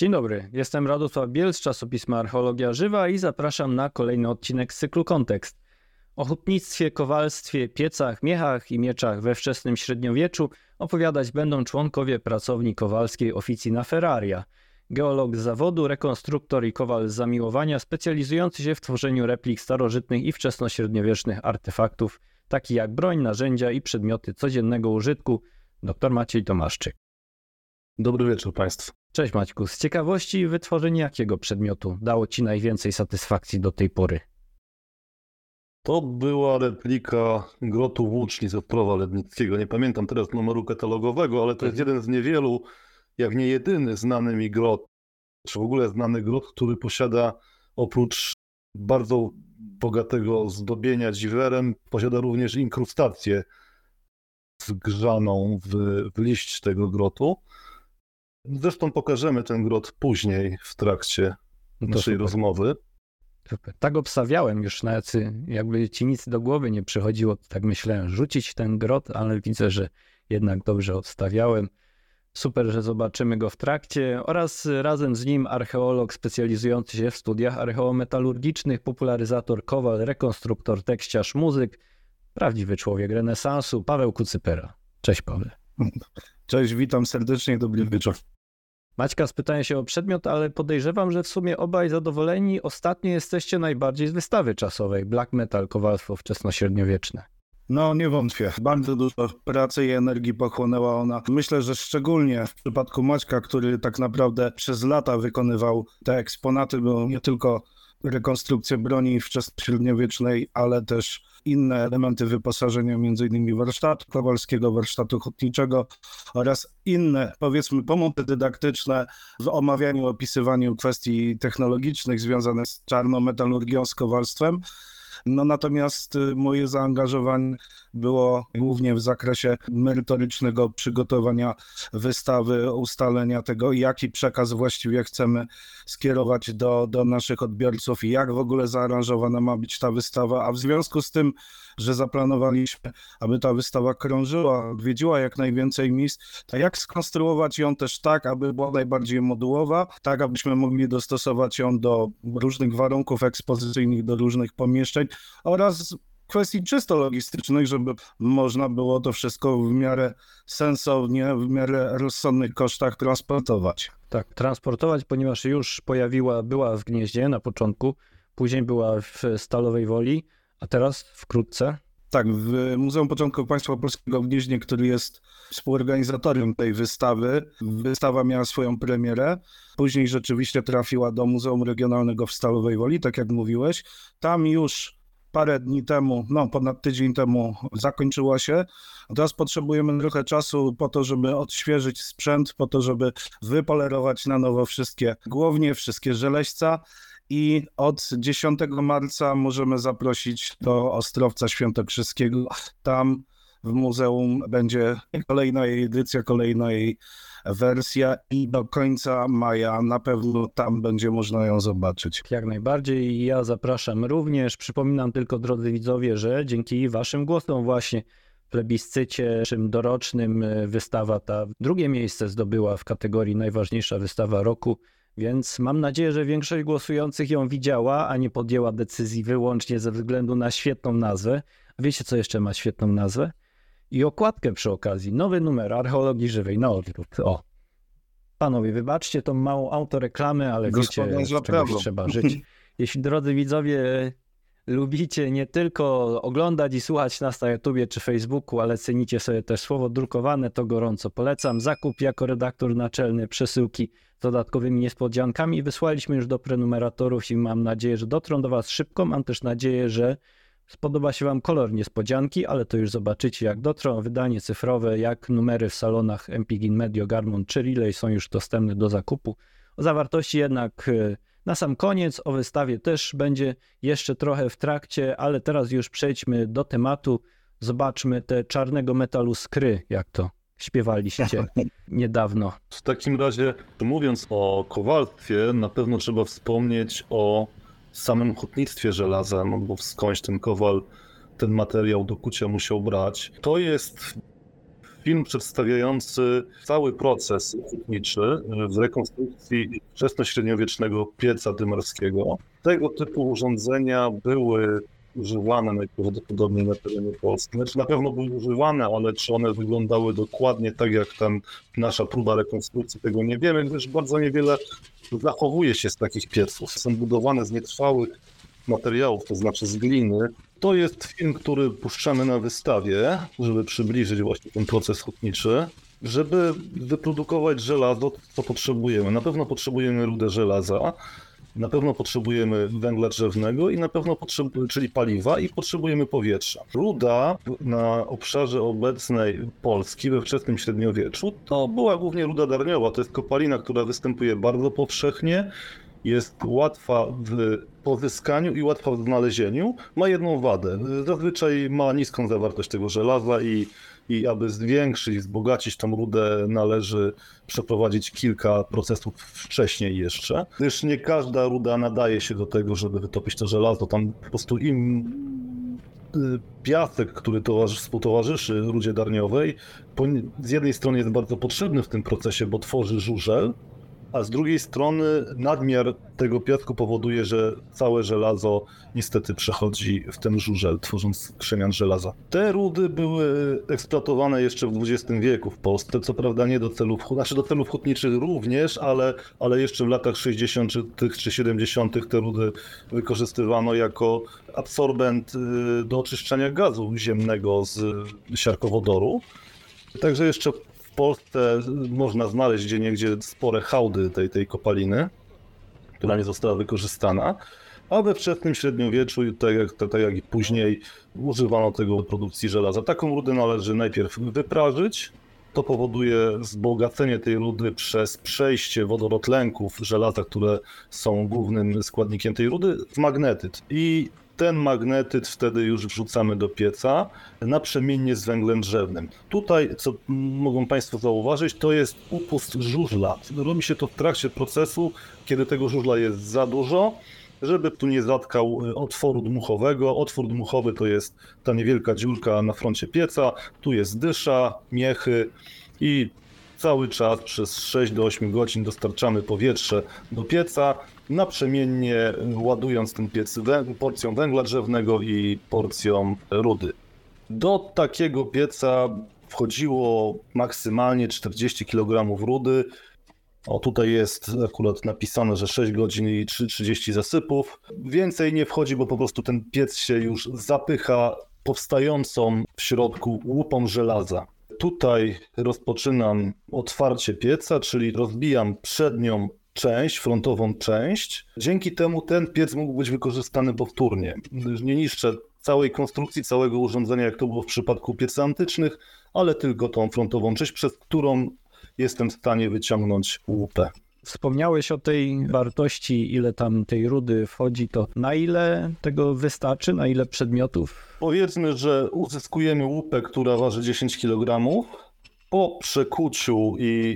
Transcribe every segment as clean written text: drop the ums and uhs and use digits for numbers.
Dzień dobry, jestem Radosław Biel z czasopisma Archeologia Żywa i zapraszam na kolejny odcinek z cyklu Kontekst. O hutnictwie, kowalstwie, piecach, miechach i mieczach we wczesnym średniowieczu opowiadać będą członkowie pracowni kowalskiej Officina Ferraria. Geolog z zawodu, rekonstruktor i kowal z zamiłowania specjalizujący się w tworzeniu replik starożytnych i wczesnośredniowiecznych artefaktów, takich jak broń, narzędzia i przedmioty codziennego użytku, dr Maciej Tomaszczyk. Dobry wieczór Państwu. Cześć Maćku, z ciekawości wytworzenie jakiego przedmiotu dało Ci najwięcej satysfakcji do tej pory? To była replika grotu włóczni z Ostrowa Lednickiego. Nie pamiętam teraz numeru katalogowego, ale to jest jeden z niewielu, jak nie jedyny znany mi grot, czy w ogóle znany grot, który posiada oprócz bardzo bogatego zdobienia dziwerem, posiada również inkrustację zgrzaną w liść tego grotu. Zresztą pokażemy ten grot później w trakcie naszej rozmowy. Super. Tak obstawiałem już, nawet jakby Ci nic do głowy nie przychodziło, tak myślałem rzucić ten grot, ale widzę, że jednak dobrze obstawiałem. Super, że zobaczymy go w trakcie oraz razem z nim archeolog specjalizujący się w studiach archeometalurgicznych, popularyzator kowal, rekonstruktor, tekściarz, muzyk, prawdziwy człowiek renesansu, Paweł Kucypera. Cześć Paweł. Cześć, witam serdecznie, dobry wieczór. Maćka spytałem się o przedmiot, ale podejrzewam, że w sumie obaj zadowoleni. Ostatnio jesteście najbardziej z wystawy czasowej Black Metal, kowalstwo wczesnośredniowieczne. No nie wątpię, bardzo dużo pracy i energii pochłonęła ona. Myślę, że szczególnie w przypadku Maćka, który tak naprawdę przez lata wykonywał te eksponaty, bo nie tylko rekonstrukcję broni wczesnośredniowiecznej, ale też inne elementy wyposażenia, m.in. warsztatu kowalskiego, warsztatu hutniczego oraz inne, powiedzmy, pomocy dydaktyczne w omawianiu, opisywaniu kwestii technologicznych związanych z czarnometalurgią, z kowalstwem. No natomiast moje zaangażowanie było głównie w zakresie merytorycznego przygotowania wystawy, ustalenia tego, jaki przekaz właściwie chcemy skierować do naszych odbiorców i jak w ogóle zaaranżowana ma być ta wystawa, a w związku z tym, że zaplanowaliśmy, aby ta wystawa krążyła, odwiedziła jak najwięcej miejsc, to jak skonstruować ją też tak, aby była najbardziej modułowa, tak abyśmy mogli dostosować ją do różnych warunków ekspozycyjnych, do różnych pomieszczeń oraz kwestii czysto logistycznych, żeby można było to wszystko w miarę sensownie, w miarę rozsądnych kosztach transportować. Tak, transportować, ponieważ już była w Gnieźnie na początku, później była w Stalowej Woli, a teraz wkrótce? Tak, w Muzeum Początków Państwa Polskiego w Gnieźnie, który jest współorganizatorem tej wystawy. Wystawa miała swoją premierę, później rzeczywiście trafiła do Muzeum Regionalnego w Stalowej Woli, tak jak mówiłeś. Tam już parę dni temu, ponad tydzień temu zakończyła się. A teraz potrzebujemy trochę czasu po to, żeby odświeżyć sprzęt, po to, żeby wypolerować na nowo wszystkie głownie, wszystkie żeleźca. I od 10 marca możemy zaprosić do Ostrowca Świętokrzyskiego. Tam w muzeum będzie kolejna jej edycja, kolejna jej wersja i do końca maja na pewno tam będzie można ją zobaczyć. Jak najbardziej i ja zapraszam również. Przypominam tylko, drodzy widzowie, że dzięki waszym głosom właśnie w plebiscycie dorocznym wystawa ta drugie miejsce zdobyła w kategorii najważniejsza wystawa roku. Więc mam nadzieję, że większość głosujących ją widziała, a nie podjęła decyzji wyłącznie ze względu na świetną nazwę. A wiecie, co jeszcze ma świetną nazwę? I okładkę przy okazji. Nowy numer Archeologii Żywej na odwrót. O. Panowie, wybaczcie tą małą autoreklamę, ale wiecie, z czegoś trzeba żyć. Jeśli, drodzy widzowie, lubicie nie tylko oglądać i słuchać nas na YouTubie czy Facebooku, ale cenicie sobie też słowo drukowane, to gorąco polecam. Zakup jako redaktor naczelny przesyłki z dodatkowymi niespodziankami wysłaliśmy już do prenumeratorów i mam nadzieję, że dotrą do was szybko. Mam też nadzieję, że spodoba się wam kolor niespodzianki, ale to już zobaczycie jak dotrą. Wydanie cyfrowe, jak numery w salonach Empigin, Medio, Garmon czy Relay są już dostępne do zakupu. O zawartości jednak na sam koniec, o wystawie też będzie jeszcze trochę w trakcie, ale teraz już przejdźmy do tematu. Zobaczmy te czarnego metalu skry, jak to śpiewaliście niedawno. W takim razie, mówiąc o kowalstwie, na pewno trzeba wspomnieć o samym hutnictwie żelaza, bo skądś ten kowal ten materiał do kucia musiał brać. To jest film przedstawiający cały proces hutniczy w rekonstrukcji wczesnośredniowiecznego pieca dymarskiego. Tego typu urządzenia były używane najprawdopodobniej na terenie Polski. Znaczy na pewno były używane, ale czy one wyglądały dokładnie tak jak tam nasza próba rekonstrukcji, tego nie wiemy, gdyż bardzo niewiele zachowuje się z takich pieców. Są budowane z nietrwałych materiałów, to znaczy z gliny. To jest film, który puszczamy na wystawie, żeby przybliżyć właśnie ten proces hutniczy. Żeby wyprodukować żelazo, co potrzebujemy? Na pewno potrzebujemy rudę żelaza, na pewno potrzebujemy węgla drzewnego i na pewno czyli paliwa i potrzebujemy powietrza. Ruda na obszarze obecnej Polski we wczesnym średniowieczu to była głównie ruda darniowa. To jest kopalina, która występuje bardzo powszechnie, jest łatwa w pozyskaniu i łatwa w znalezieniu. Ma jedną wadę. Zazwyczaj ma niską zawartość tego żelaza i aby zwiększyć, wzbogacić tą rudę, należy przeprowadzić kilka procesów wcześniej jeszcze, gdyż nie każda ruda nadaje się do tego, żeby wytopić to żelazo. Tam po prostu im piasek, który współtowarzyszy rudzie darniowej, z jednej strony jest bardzo potrzebny w tym procesie, bo tworzy żużel, a z drugiej strony nadmiar tego piasku powoduje, że całe żelazo niestety przechodzi w ten żużel, tworząc krzemian żelaza. Te rudy były eksploatowane jeszcze w XX wieku w Polsce, co prawda nie do celów, znaczy do celów hutniczych również, ale jeszcze w latach 60. czy 70. te rudy wykorzystywano jako absorbent do oczyszczania gazu ziemnego z siarkowodoru. Także jeszcze w Polsce można znaleźć gdzieniegdzie spore hałdy tej kopaliny, która nie została wykorzystana, a we wczesnym średniowieczu, tak jak i później, używano tego do produkcji żelaza. Taką rudę należy najpierw wyprażyć. To powoduje wzbogacenie tej rudy przez przejście wodorotlenków żelaza, które są głównym składnikiem tej rudy, w magnetyt. I ten magnetyt wtedy już wrzucamy do pieca naprzemiennie z węglem drzewnym. Tutaj, co mogą Państwo zauważyć, to jest upust żużla. Robi się to w trakcie procesu, kiedy tego żużla jest za dużo, żeby tu nie zatkał otworu dmuchowego. Otwór dmuchowy to jest ta niewielka dziurka na froncie pieca. Tu jest dysza, miechy i cały czas przez 6 do 8 godzin dostarczamy powietrze do pieca, naprzemiennie ładując ten piec porcją węgla drzewnego i porcją rudy. Do takiego pieca wchodziło maksymalnie 40 kg rudy. O, tutaj jest akurat napisane, że 6 godzin i 3,30 zasypów. Więcej nie wchodzi, bo po prostu ten piec się już zapycha powstającą w środku łupą żelaza. Tutaj rozpoczynam otwarcie pieca, czyli rozbijam przednią część, frontową część. Dzięki temu ten piec mógł być wykorzystany powtórnie. Nie niszczę całej konstrukcji, całego urządzenia, jak to było w przypadku pieców antycznych, ale tylko tą frontową część, przez którą jestem w stanie wyciągnąć łupę. Wspomniałeś o tej wartości, ile tam tej rudy wchodzi, to na ile tego wystarczy, na ile przedmiotów? Powiedzmy, że uzyskujemy łupę, która waży 10 kg. Po przekuciu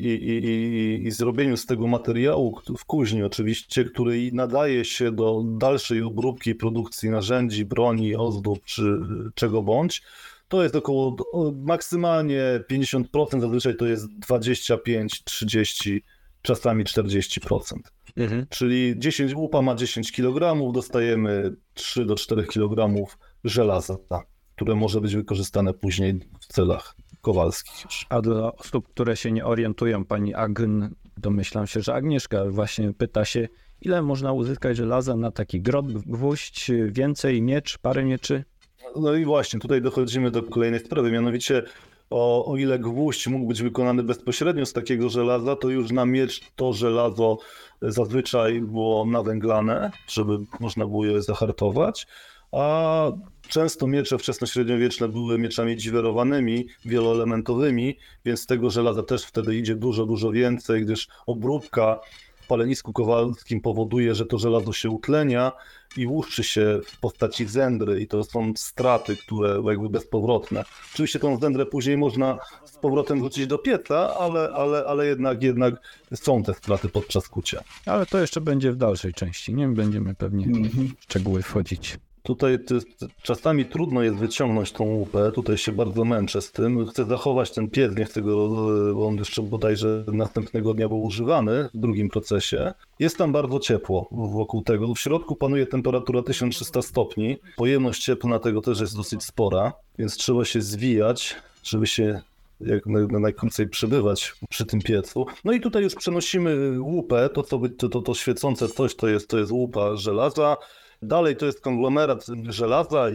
i zrobieniu z tego materiału w kuźni oczywiście, który nadaje się do dalszej obróbki i produkcji narzędzi, broni, ozdób czy czego bądź, to jest około maksymalnie 50%, zazwyczaj to jest 25, 30, czasami 40%. Czyli łupa ma 10 kg, dostajemy 3 do 4 kg żelaza, które może być wykorzystane później w celach kowalskich już. A dla osób, które się nie orientują, pani Agn, domyślam się, że Agnieszka właśnie pyta się, ile można uzyskać żelaza na taki grot, gwóźdź, więcej, miecz, parę mieczy? No i właśnie, tutaj dochodzimy do kolejnej sprawy, mianowicie o ile gwóźdź mógł być wykonany bezpośrednio z takiego żelaza, to już na miecz to żelazo zazwyczaj było nawęglane, żeby można było je zahartować, a często miecze wczesnośredniowieczne były mieczami dziwerowanymi, wieloelementowymi, więc tego żelaza też wtedy idzie dużo, dużo więcej, gdyż obróbka w palenisku kowalskim powoduje, że to żelazo się utlenia i łuszczy się w postaci zędry i to są straty, które jakby bezpowrotne. Oczywiście tą zędrę później można z powrotem wrócić do pieca, ale jednak są te straty podczas kucia. Ale to jeszcze będzie w dalszej części, nie będziemy pewnie w szczegóły wchodzić. Tutaj czasami trudno jest wyciągnąć tą łupę, tutaj się bardzo męczę z tym. Chcę zachować ten piec, nie chcę go, bo on jeszcze bodajże następnego dnia był używany w drugim procesie. Jest tam bardzo ciepło wokół tego. W środku panuje temperatura 1300 stopni. Pojemność cieplna tego też jest dosyć spora, więc trzeba się zwijać, żeby się jak najkrócej przebywać przy tym piecu. No i tutaj już przenosimy łupę, to świecące coś to jest łupa żelaza. Dalej to jest konglomerat żelaza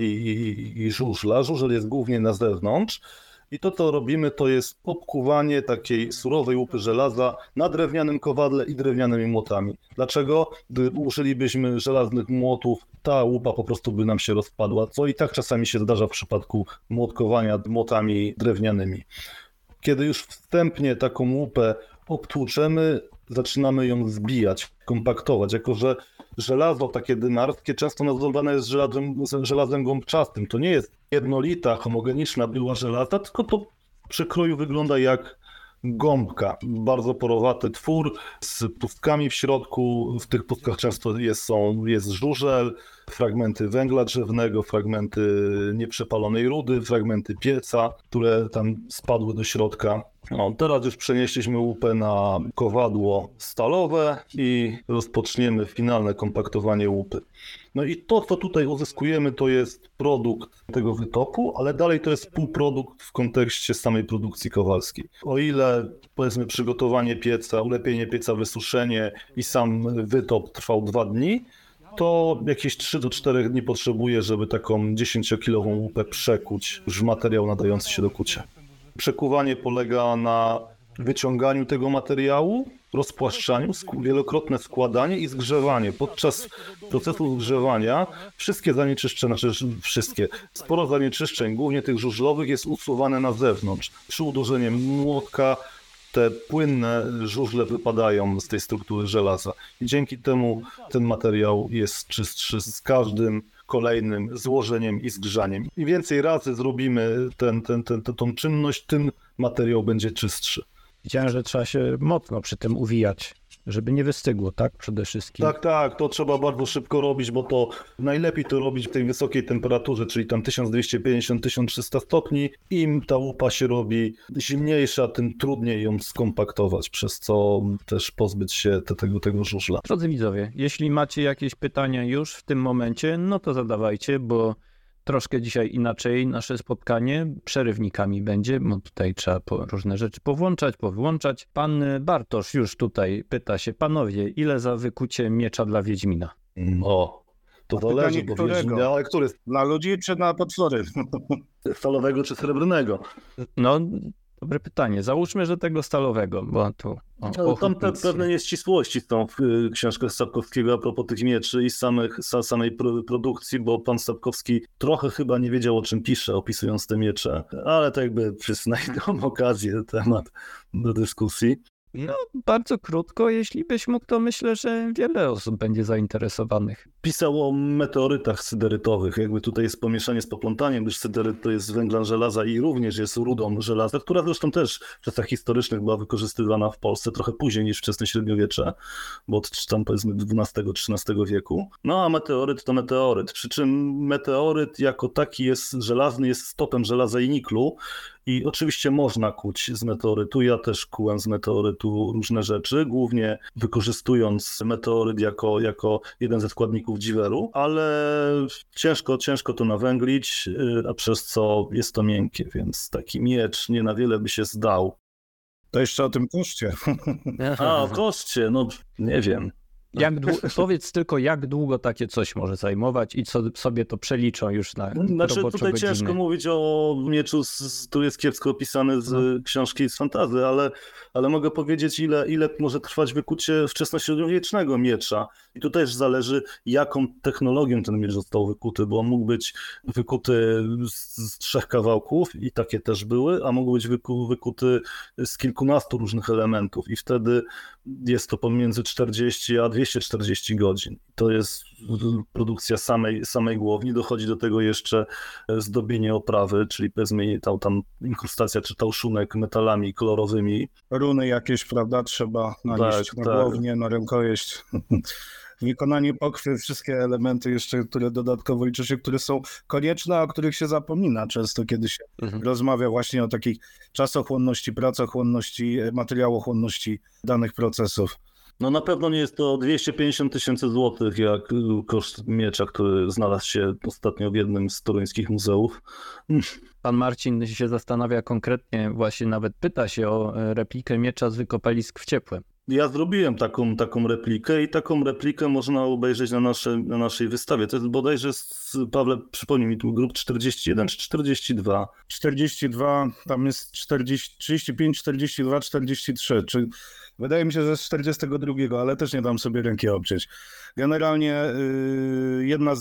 i żużla. Żużel jest głównie na zewnątrz. I to, co robimy, to jest obkuwanie takiej surowej łupy żelaza na drewnianym kowadle i drewnianymi młotami. Dlaczego? Gdy użylibyśmy żelaznych młotów, ta łupa po prostu by nam się rozpadła, co i tak czasami się zdarza w przypadku młotkowania młotami drewnianymi. Kiedy już wstępnie taką łupę obtłuczemy, zaczynamy ją zbijać, kompaktować, jako że żelazo takie dynarskie często nazywane jest żelazem gąbczastym. To nie jest jednolita, homogeniczna bryła żelaza, tylko to w przekroju wygląda jak gąbka. Bardzo porowaty twór z pustkami w środku. W tych pustkach często jest żużel, fragmenty węgla drzewnego, fragmenty nieprzepalonej rudy, fragmenty pieca, które tam spadły do środka. No, teraz już przenieśliśmy łupę na kowadło stalowe i rozpoczniemy finalne kompaktowanie łupy. No i to, co tutaj uzyskujemy, to jest produkt tego wytopu, ale dalej to jest półprodukt w kontekście samej produkcji kowalskiej. O ile, powiedzmy, przygotowanie pieca, ulepienie pieca, wysuszenie i sam wytop trwał 2 dni, to jakieś 3 do 4 dni potrzebuje, żeby taką 10-kilową łupę przekuć już w materiał nadający się do kucia. Przekuwanie polega na wyciąganiu tego materiału, rozpłaszczaniu, wielokrotne składanie i zgrzewanie. Podczas procesu zgrzewania wszystkie zanieczyszczenia, sporo zanieczyszczeń, głównie tych żużlowych, jest usuwane na zewnątrz. Przy uderzeniu młotka te płynne żużle wypadają z tej struktury żelaza. I dzięki temu ten materiał jest czystszy z każdym kolejnym złożeniem i zgrzaniem. Im więcej razy zrobimy tą czynność, tym materiał będzie czystszy. Widziałem, że trzeba się mocno przy tym uwijać, żeby nie wystygło, tak? Przede wszystkim. Tak, to trzeba bardzo szybko robić, bo to najlepiej to robić w tej wysokiej temperaturze, czyli tam 1250-1300 stopni. Im ta łupa się robi zimniejsza, tym trudniej ją skompaktować, przez co też pozbyć się tego żużla. Drodzy widzowie, jeśli macie jakieś pytania już w tym momencie, no to zadawajcie, bo troszkę dzisiaj inaczej nasze spotkanie przerywnikami będzie, bo tutaj trzeba różne rzeczy powyłączać. Pan Bartosz już tutaj pyta się, panowie, ile za wykucie miecza dla Wiedźmina? O, to zależy, bo Wiedźmina, ale który? Dla ludzi czy na potwory? Stalowego czy srebrnego? No, dobre pytanie. Załóżmy, że tego stalowego, bo tu... Tam pewne nieścisłości są w książkach Sapkowskiego a propos tych mieczy i samej produkcji, bo pan Sapkowski trochę chyba nie wiedział, o czym pisze, opisując te miecze, ale to jakby znajdą okazję, temat do dyskusji. No, bardzo krótko, jeśli byś mógł, to myślę, że wiele osób będzie zainteresowanych. Pisał o meteorytach syderytowych. Jakby tutaj jest pomieszanie z poplątaniem, gdyż syderyt to jest z węgla żelaza i również jest rudą żelaza, która zresztą też w czasach historycznych była wykorzystywana w Polsce trochę później niż wczesne średniowiecze, bo od tam powiedzmy XII-XIII wieku. No a meteoryt to meteoryt, przy czym meteoryt jako taki jest żelazny, jest stopem żelaza i niklu. I oczywiście można kuć z meteorytu. Ja też kułem z meteorytu różne rzeczy, głównie wykorzystując meteoryt jako jeden ze składników dziweru, ale ciężko to nawęglić, a przez co jest to miękkie, więc taki miecz nie na wiele by się zdał. To jeszcze o tym koszcie. A, o koszcie, no nie wiem. Powiedz tylko, jak długo takie coś może zajmować i co sobie to przeliczą już na Znaczy tutaj ciężko mówić o mieczu, który jest kiepsko opisany z książki z fantasy, ale mogę powiedzieć, ile może trwać wykucie wczesnośredniowiecznego miecza. I tu też zależy, jaką technologią ten miecz został wykuty, bo on mógł być wykuty z 3 kawałków i takie też były, a mógł być wykuty z kilkunastu różnych elementów i wtedy jest to pomiędzy 40 a 240 godzin. To jest produkcja samej głowni. Dochodzi do tego jeszcze zdobienie oprawy, czyli powiedzmy tam inkrustacja czy tałszunek metalami kolorowymi. Runy jakieś, prawda, trzeba nanieść na głownię, na rękojeść. wykonanie pochwy, wszystkie elementy jeszcze, które dodatkowo liczy się, które są konieczne, a o których się zapomina często, kiedy się rozmawia właśnie o takiej czasochłonności, pracochłonności, materiałochłonności danych procesów. No na pewno nie jest to 250 000 złotych, jak koszt miecza, który znalazł się ostatnio w jednym z toruńskich muzeów. Pan Marcin się zastanawia konkretnie, właśnie nawet pyta się o replikę miecza z wykopalisk w Ciepłem. Ja zrobiłem taką replikę i taką replikę można obejrzeć na naszej wystawie. To jest bodajże, Pawle, przypomnij mi tu, grup 41 czy 42? 42, tam jest 40, 35, 42, 43, czy wydaje mi się, że z 42, ale też nie dam sobie ręki obciąć. Generalnie jedna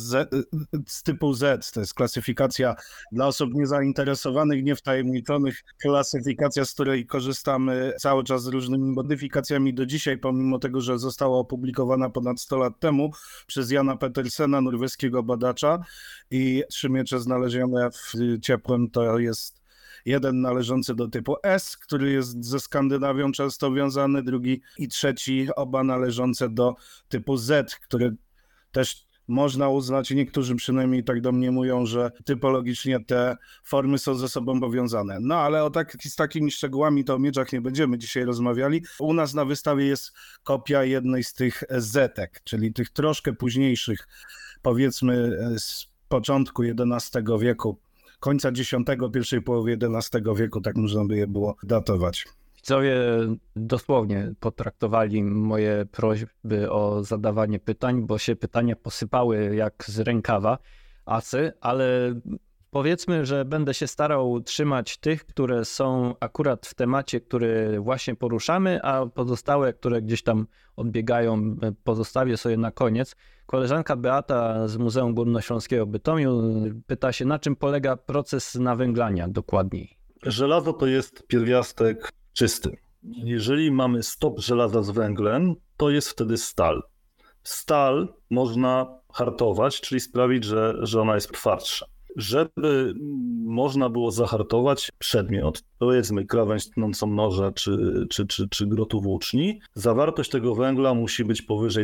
z typu Z, to jest klasyfikacja dla osób niezainteresowanych, niewtajemniczonych, klasyfikacja, z której korzystamy cały czas z różnymi modyfikacjami do dzisiaj, pomimo tego, że została opublikowana ponad 100 lat temu przez Jana Petersena, norweskiego badacza, i 3 miecze znalezione w Ciepłem to jest jeden należący do typu S, który jest ze Skandynawią często wiązany, drugi i trzeci, oba należące do typu Z, które też można uznać, i niektórzy przynajmniej tak domniemują, że typologicznie te formy są ze sobą powiązane. No ale z takimi szczegółami to o mieczach nie będziemy dzisiaj rozmawiali. U nas na wystawie jest kopia jednej z tych zetek, czyli tych troszkę późniejszych, powiedzmy z początku XI wieku, końca X, pierwszej połowy XI wieku, tak można by je było datować. Widzowie dosłownie potraktowali moje prośby o zadawanie pytań, bo się pytania posypały jak z rękawa asy, ale powiedzmy, że będę się starał trzymać tych, które są akurat w temacie, który właśnie poruszamy, a pozostałe, które gdzieś tam odbiegają, pozostawię sobie na koniec. Koleżanka Beata z Muzeum Górnośląskiego w Bytomiu pyta się, na czym polega proces nawęglania dokładniej. Żelazo to jest pierwiastek czysty. Jeżeli mamy stop żelaza z węglem, to jest wtedy stal. Stal można hartować, czyli sprawić, że ona jest twardsza. Żeby można było zahartować przedmiot, powiedzmy krawędź tnącą noża czy grotu włóczni, zawartość tego węgla musi być powyżej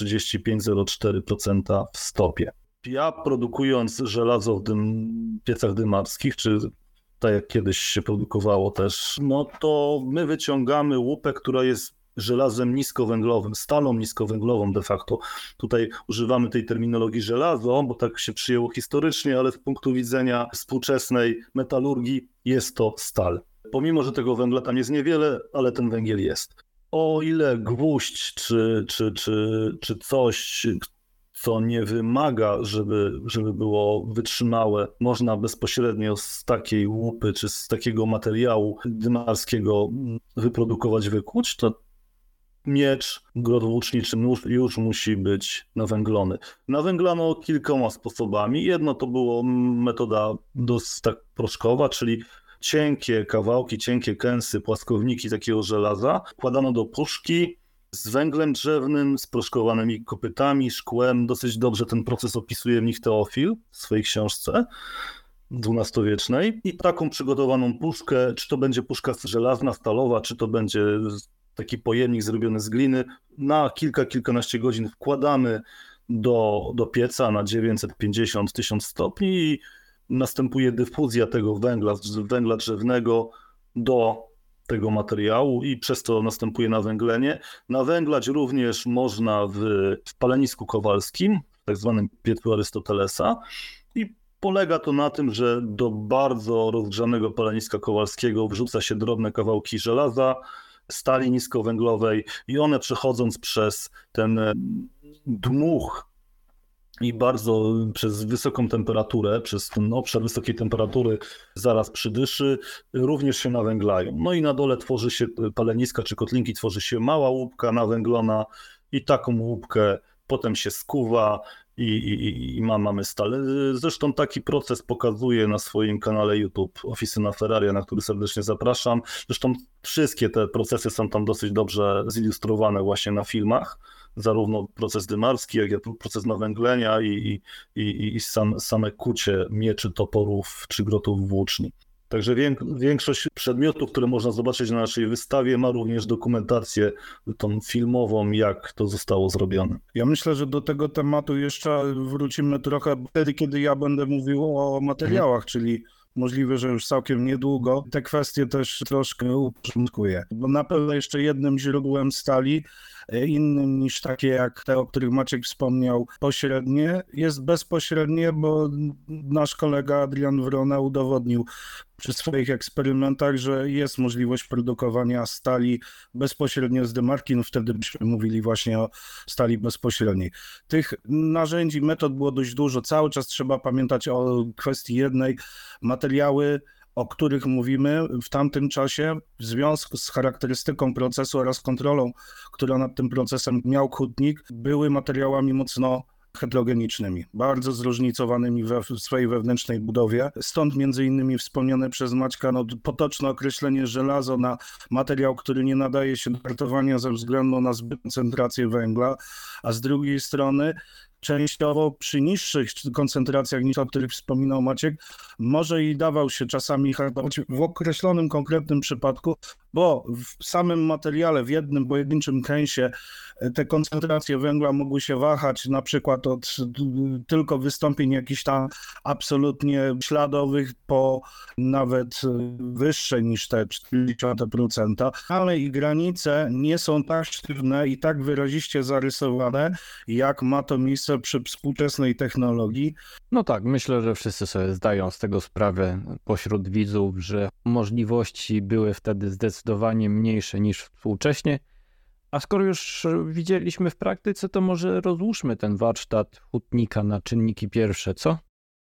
0,35-0,4% w stopie. Ja produkując żelazo w piecach dymarskich, czy tak jak kiedyś się produkowało też, no to my wyciągamy łupę, która jest żelazem niskowęglowym, stalą niskowęglową de facto. Tutaj używamy tej terminologii żelazo, bo tak się przyjęło historycznie, ale z punktu widzenia współczesnej metalurgii jest to stal. Pomimo, że tego węgla tam jest niewiele, ale ten węgiel jest. O ile gwóźdź czy coś, co nie wymaga, żeby było wytrzymałe, można bezpośrednio z takiej łupy czy z takiego materiału dymarskiego wyprodukować, wykuć, to miecz, grot włóczniczy już musi być nawęglony. Nawęglano kilkoma sposobami. Jedno to było metoda tak proszkowa, czyli cienkie kawałki, cienkie kęsy, płaskowniki takiego żelaza wkładano do puszki z węglem drzewnym, z proszkowanymi kopytami, szkłem. Dosyć dobrze ten proces opisuje w nich Teofil w swojej książce XII-wiecznej. I taką przygotowaną puszkę, czy to będzie puszka żelazna, stalowa, czy to będzie taki pojemnik zrobiony z gliny, na kilkanaście godzin wkładamy do pieca na 950-1000 stopni i następuje dyfuzja tego węgla drzewnego do tego materiału i przez to następuje nawęglenie. Nawęglać również można w palenisku kowalskim, tak zwanym piecu Arystotelesa, i polega to na tym, że do bardzo rozgrzanego paleniska kowalskiego wrzuca się drobne kawałki żelaza, stali niskowęglowej i one przechodząc przez ten dmuch i bardzo przez wysoką temperaturę, przez ten obszar wysokiej temperatury zaraz przy dyszy, również się nawęglają. No i na dole tworzy się paleniska czy kotlinki, tworzy się mała łupka nawęglona i taką łupkę potem się skuwa i mamy stal. Zresztą taki proces pokazuje na swoim kanale YouTube Oficyna Ferraria, na który serdecznie zapraszam. Zresztą wszystkie te procesy są tam dosyć dobrze zilustrowane właśnie na filmach. Zarówno proces dymarski, jak i proces nawęglenia i same kucie mieczy, toporów czy grotów włóczni. Także większość przedmiotów, które można zobaczyć na naszej wystawie, ma również dokumentację tą filmową, jak to zostało zrobione. Ja myślę, że do tego tematu jeszcze wrócimy trochę wtedy, kiedy ja będę mówił o materiałach, czyli możliwe, że już całkiem niedługo. Te kwestie też troszkę uporządkuję. Bo na pewno jeszcze jednym źródłem stali, innym niż takie jak te, o których Maciek wspomniał, pośrednie, jest bezpośrednie, bo nasz kolega Adrian Wrona udowodnił przy swoich eksperymentach, że jest możliwość produkowania stali bezpośrednio z demarki. No wtedy byśmy mówili właśnie o stali bezpośredniej. Tych narzędzi, metod było dość dużo. Cały czas trzeba pamiętać o kwestii jednej. Materiały, o których mówimy w tamtym czasie, w związku z charakterystyką procesu oraz kontrolą, którą nad tym procesem miał hutnik, były materiałami mocno heterogenicznymi, bardzo zróżnicowanymi w swojej wewnętrznej budowie. Stąd między innymi wspomniane przez Maćka potoczne określenie żelazo na materiał, który nie nadaje się do hartowania ze względu na zbytnią koncentrację węgla, a z drugiej strony częściowo przy niższych koncentracjach niż o których wspominał Maciek, może i dawał się czasami hartować w określonym, konkretnym przypadku, bo w samym materiale, w jednym pojedynczym kęsie te koncentracje węgla mogły się wahać na przykład od tylko wystąpień jakichś tam absolutnie śladowych po nawet wyższe niż te 40%, ale i granice nie są tak sztywne i tak wyraziście zarysowane, jak ma to miejsce przy współczesnej technologii. No tak, myślę, że wszyscy sobie zdają z tego sprawę pośród widzów, że możliwości były wtedy zdecydowanie mniejsze niż współcześnie. A skoro już widzieliśmy w praktyce, to może rozłóżmy ten warsztat hutnika na czynniki pierwsze, co?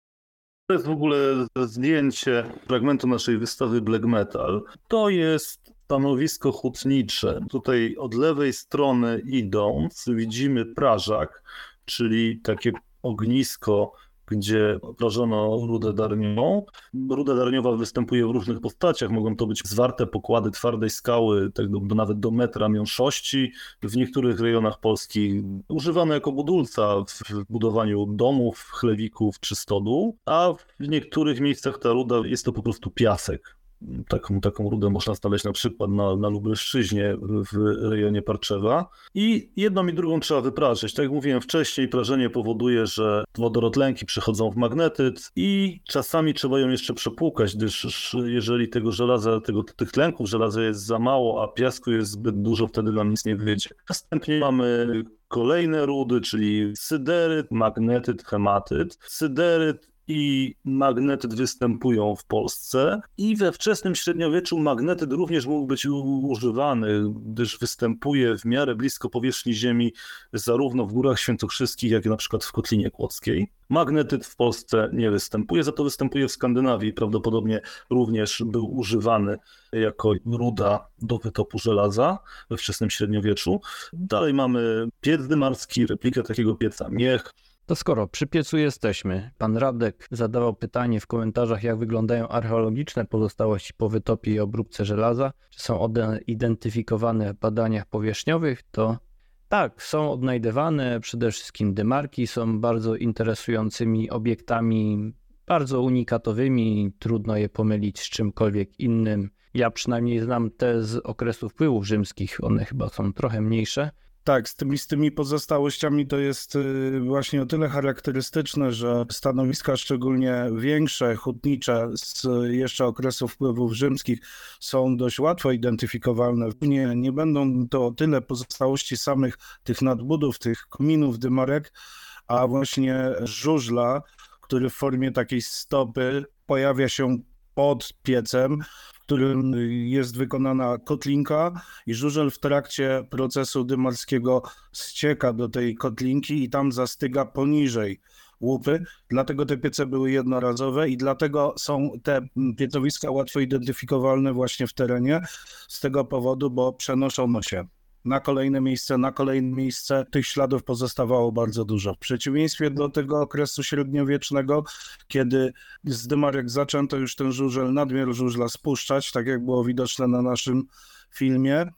To jest w ogóle zdjęcie fragmentu naszej wystawy Black Metal. To jest stanowisko hutnicze. Tutaj od lewej strony idąc widzimy prażak, czyli takie ognisko, gdzie prażono rudę darniową. Ruda darniowa występuje w różnych postaciach. Mogą to być zwarte pokłady twardej skały, tak nawet do metra miąższości. W niektórych rejonach Polski używane jako budulca w budowaniu domów, chlewików czy stodół, a w niektórych miejscach ta ruda jest to po prostu piasek. Taką rudę można znaleźć na przykład na Lubelszczyźnie w rejonie Parczewa. I jedną i drugą trzeba wyprażyć. Tak jak mówiłem wcześniej, prażenie powoduje, że wodorotlenki przechodzą w magnetyt i czasami trzeba ją jeszcze przepłukać, gdyż jeżeli tego żelaza, tych tlenków żelaza jest za mało, a piasku jest zbyt dużo, wtedy nam nic nie wyjdzie. Następnie mamy kolejne rudy, czyli syderyt, magnetyt, hematyt. Syderyt i magnetyt występują w Polsce i we wczesnym średniowieczu magnetyt również mógł być używany, gdyż występuje w miarę blisko powierzchni Ziemi zarówno w Górach Świętokrzyskich, jak i na przykład w Kotlinie Kłodzkiej. Magnetyt w Polsce nie występuje, za to występuje w Skandynawii. Prawdopodobnie również był używany jako ruda do wytopu żelaza we wczesnym średniowieczu. Dalej mamy piec dymarski, replikę takiego pieca miech. To skoro przy piecu jesteśmy, pan Radek zadawał pytanie w komentarzach, jak wyglądają archeologiczne pozostałości po wytopie i obróbce żelaza, czy są one identyfikowane w badaniach powierzchniowych, to tak, są odnajdywane, przede wszystkim dymarki są bardzo interesującymi obiektami, bardzo unikatowymi, trudno je pomylić z czymkolwiek innym. Ja przynajmniej znam te z okresu wpływów rzymskich, one chyba są trochę mniejsze. Tak, z tymi pozostałościami to jest właśnie o tyle charakterystyczne, że stanowiska szczególnie większe, hutnicze z jeszcze okresu wpływów rzymskich są dość łatwo identyfikowalne. Nie będą to o tyle pozostałości samych tych nadbudów, tych kominów, dymarek, a właśnie żużla, który w formie takiej stopy pojawia się pod piecem, w którym jest wykonana kotlinka i żużel w trakcie procesu dymarskiego ścieka do tej kotlinki i tam zastyga poniżej łupy. Dlatego te piece były jednorazowe i dlatego są te piecowiska łatwo identyfikowalne właśnie w terenie. Z tego powodu, bo przenoszono się na kolejne miejsce. Tych śladów pozostawało bardzo dużo. W przeciwieństwie do tego okresu średniowiecznego, kiedy z dymarek zaczęto już ten żużel, nadmiar żużla spuszczać, tak jak było widoczne na naszym filmie,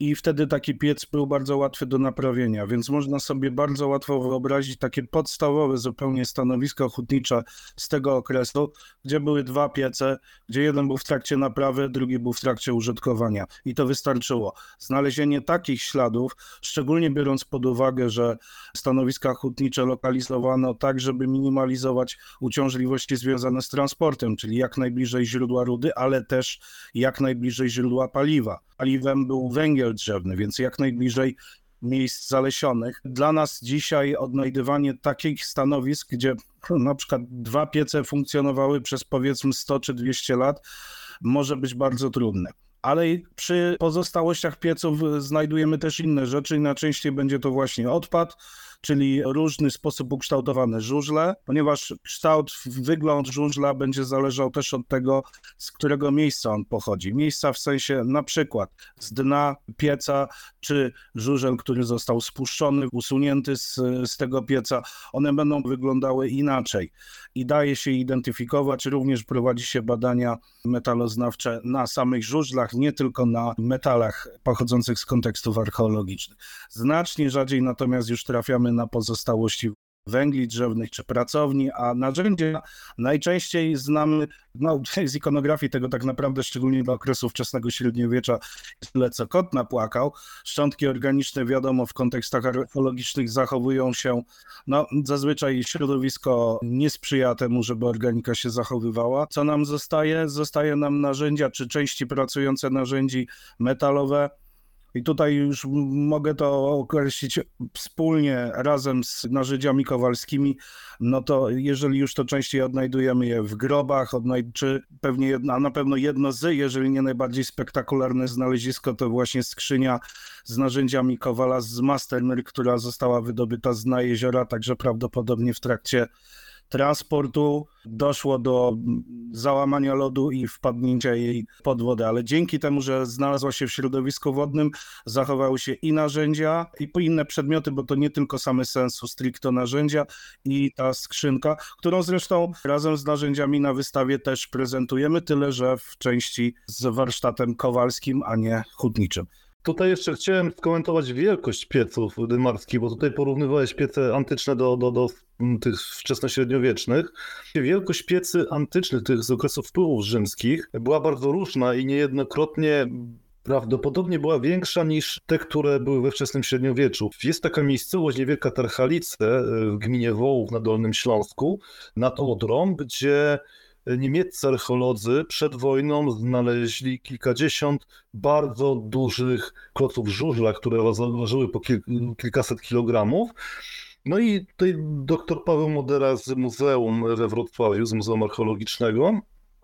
i wtedy taki piec był bardzo łatwy do naprawienia, więc można sobie bardzo łatwo wyobrazić takie podstawowe zupełnie stanowisko hutnicze z tego okresu, gdzie były 2 piece, gdzie jeden był w trakcie naprawy, drugi był w trakcie użytkowania i to wystarczyło. Znalezienie takich śladów, szczególnie biorąc pod uwagę, że stanowiska hutnicze lokalizowano tak, żeby minimalizować uciążliwości związane z transportem, czyli jak najbliżej źródła rudy, ale też jak najbliżej źródła paliwa. Paliwem był węgiel drzewny, więc jak najbliżej miejsc zalesionych. Dla nas dzisiaj odnajdywanie takich stanowisk, gdzie na przykład 2 piece funkcjonowały przez powiedzmy 100 czy 200 lat, może być bardzo trudne. Ale przy pozostałościach pieców znajdujemy też inne rzeczy i najczęściej będzie to właśnie odpad, czyli różny sposób ukształtowane żużle, ponieważ kształt, wygląd żużla będzie zależał też od tego, z którego miejsca on pochodzi. Miejsca w sensie na przykład z dna pieca, czy żużel, który został spuszczony, usunięty z tego pieca, one będą wyglądały inaczej i daje się identyfikować, również prowadzi się badania metaloznawcze na samych żużlach, nie tylko na metalach pochodzących z kontekstów archeologicznych. Znacznie rzadziej natomiast już trafiamy na pozostałości węgli drzewnych czy pracowni, a narzędzia najczęściej znamy z ikonografii tego tak naprawdę, szczególnie do okresu wczesnego średniowiecza, tyle co kot napłakał. Szczątki organiczne wiadomo w kontekstach archeologicznych zachowują się, zazwyczaj środowisko nie sprzyja temu, żeby organika się zachowywała. Co nam zostaje? Zostaje nam narzędzia czy części pracujące narzędzi metalowe. I tutaj już mogę to określić wspólnie razem z narzędziami kowalskimi, no to jeżeli już to częściej odnajdujemy je w grobach, czy pewnie a na pewno jedno jeżeli nie najbardziej spektakularne znalezisko, to właśnie skrzynia z narzędziami kowala z Mastermyr, która została wydobyta z dna jeziora, także prawdopodobnie w trakcie transportu doszło do załamania lodu i wpadnięcia jej pod wodę, ale dzięki temu, że znalazła się w środowisku wodnym, zachowały się i narzędzia, i inne przedmioty, bo to nie tylko same sensu stricto narzędzia i ta skrzynka, którą zresztą razem z narzędziami na wystawie też prezentujemy, tyle że w części z warsztatem kowalskim, a nie hutniczym. Tutaj jeszcze chciałem skomentować wielkość pieców dymarskich, bo tutaj porównywałeś piece antyczne do tych wczesnośredniowiecznych. Wielkość piecy antycznych, tych z okresów wpływów rzymskich, była bardzo różna i niejednokrotnie prawdopodobnie była większa niż te, które były we wczesnym średniowieczu. Jest taka miejscowość Niewielka Tarchalice w gminie Wołów na Dolnym Śląsku, nad Odrą, gdzie niemieccy archeolodzy przed wojną znaleźli kilkadziesiąt bardzo dużych kloców żużla, które ważyły po kilkaset kilogramów. No i tutaj dr Paweł Modera z muzeum we Wrocławiu, z Muzeum Archeologicznego,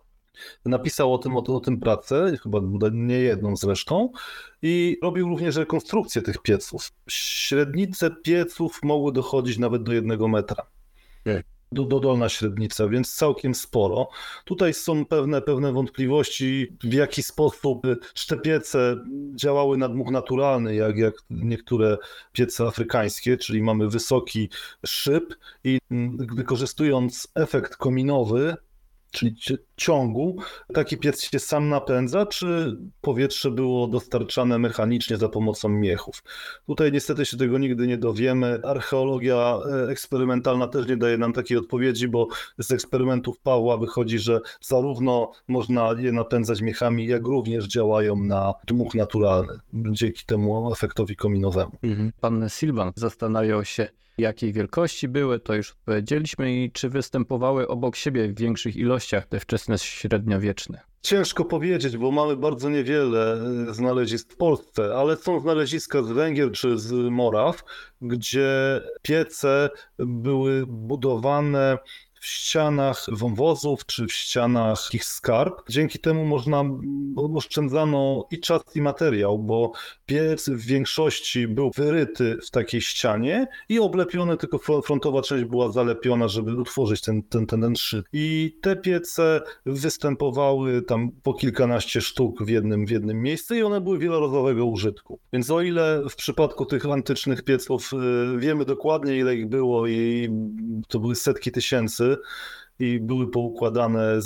napisał o tym pracę, chyba nie jedną zresztą, i robił również rekonstrukcję tych pieców. Średnice pieców mogły dochodzić nawet do 1 metra. Dolna średnica, więc całkiem sporo. Tutaj są pewne wątpliwości, w jaki sposób czy te piece działały na dmuch naturalny, jak niektóre piece afrykańskie, czyli mamy wysoki szyb i wykorzystując efekt kominowy, czyli ciągu, taki piec się sam napędza, czy powietrze było dostarczane mechanicznie za pomocą miechów. Tutaj niestety się tego nigdy nie dowiemy. Archeologia eksperymentalna też nie daje nam takiej odpowiedzi, bo z eksperymentów Pawła wychodzi, że zarówno można je napędzać miechami, jak również działają na dmuch naturalny, dzięki temu efektowi kominowemu. Pan Silvan zastanawiał się, jakiej wielkości były, to już powiedzieliśmy, i czy występowały obok siebie w większych ilościach te wczesne średniowieczne. Ciężko powiedzieć, bo mamy bardzo niewiele znalezisk w Polsce, ale są znaleziska z Węgier czy z Moraw, gdzie piece były budowane w ścianach wąwozów czy w ścianach ich skarb. Dzięki temu oszczędzano i czas, i materiał, bo piec w większości był wyryty w takiej ścianie i oblepiony, tylko frontowa część była zalepiona, żeby utworzyć ten szyb. I te piece występowały tam po kilkanaście sztuk w jednym miejscu i one były wielorazowego użytku. Więc o ile w przypadku tych antycznych pieców wiemy dokładnie, ile ich było i to były setki tysięcy, i były poukładane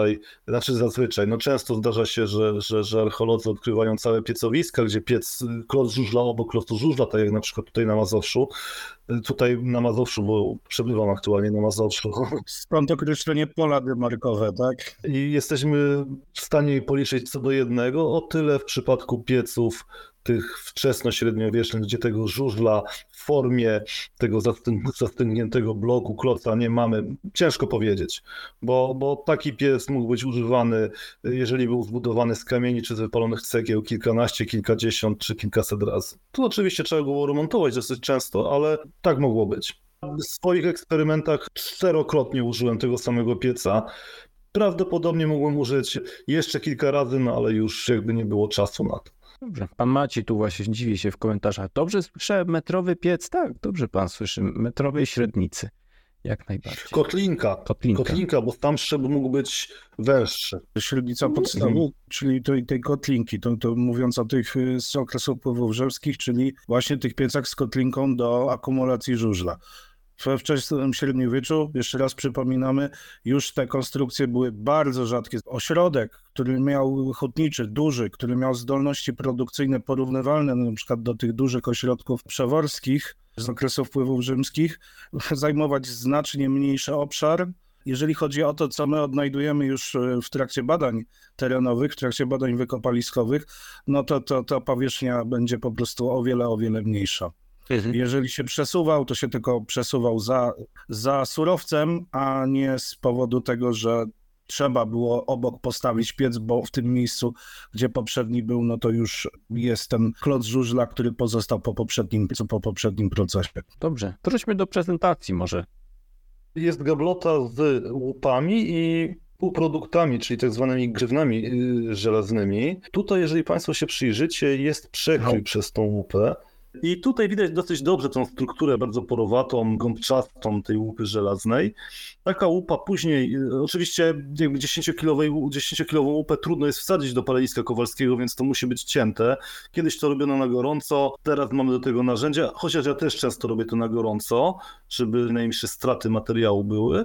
często zdarza się, że archeolodzy odkrywają całe piecowiska, gdzie klot żużla obok klotu żużla, tak jak na przykład tutaj na Mazowszu. Tutaj na Mazowszu, bo przebywam aktualnie na Mazowszu. Stąd określenie pola demarkowe, tak? I jesteśmy w stanie policzyć co do jednego, o tyle w przypadku pieców tych wczesnośredniowiecznych, gdzie tego żużla w formie tego zastygniętego bloku, kloca nie mamy, ciężko powiedzieć, bo taki piec mógł być używany, jeżeli był zbudowany z kamieni czy z wypalonych cegieł kilkanaście, kilkadziesiąt czy kilkaset razy. Tu oczywiście trzeba było remontować dosyć często, ale tak mogło być. W swoich eksperymentach 4-krotnie użyłem tego samego pieca. Prawdopodobnie mógłbym użyć jeszcze kilka razy, no ale już jakby nie było czasu na to. Dobrze. Pan Maciej tu właśnie dziwi się w komentarzach. Dobrze słyszę, metrowy piec? Tak, dobrze pan słyszy. Metrowej średnicy. Jak najbardziej. Kotlinka, bo tam szczep mógł być węższy. Średnica podstawy, czyli tej kotlinki, to mówiąc o tych z okresu wpływów rzymskich, czyli właśnie tych piecach z kotlinką do akumulacji żużla. We wczesnym średniowieczu, jeszcze raz przypominamy, już te konstrukcje były bardzo rzadkie. Ośrodek, który miał hutniczy, duży, który miał zdolności produkcyjne porównywalne na przykład do tych dużych ośrodków przeworskich z okresu wpływów rzymskich, zajmować znacznie mniejszy obszar. Jeżeli chodzi o to, co my odnajdujemy już w trakcie badań terenowych, w trakcie badań wykopaliskowych, no to powierzchnia będzie po prostu o wiele mniejsza. Jeżeli się przesuwał, to się tylko przesuwał za surowcem, a nie z powodu tego, że trzeba było obok postawić piec, bo w tym miejscu, gdzie poprzedni był, no to już jest ten klot żużla, który pozostał po poprzednim procesie. Dobrze, wróćmy do prezentacji może. Jest gablota z łupami i półproduktami, czyli tak zwanymi grzywnami żelaznymi. Tutaj, jeżeli Państwo się przyjrzycie, jest przekrój przez tą łupę. I tutaj widać dosyć dobrze tą strukturę bardzo porowatą, gąbczastą tej łupy żelaznej. Taka łupa później, oczywiście jakby 10-kilową łupę trudno jest wsadzić do paleniska kowalskiego, więc to musi być cięte. Kiedyś to robiono na gorąco, teraz mamy do tego narzędzia, chociaż ja też często robię to na gorąco, żeby najmniejsze straty materiału były.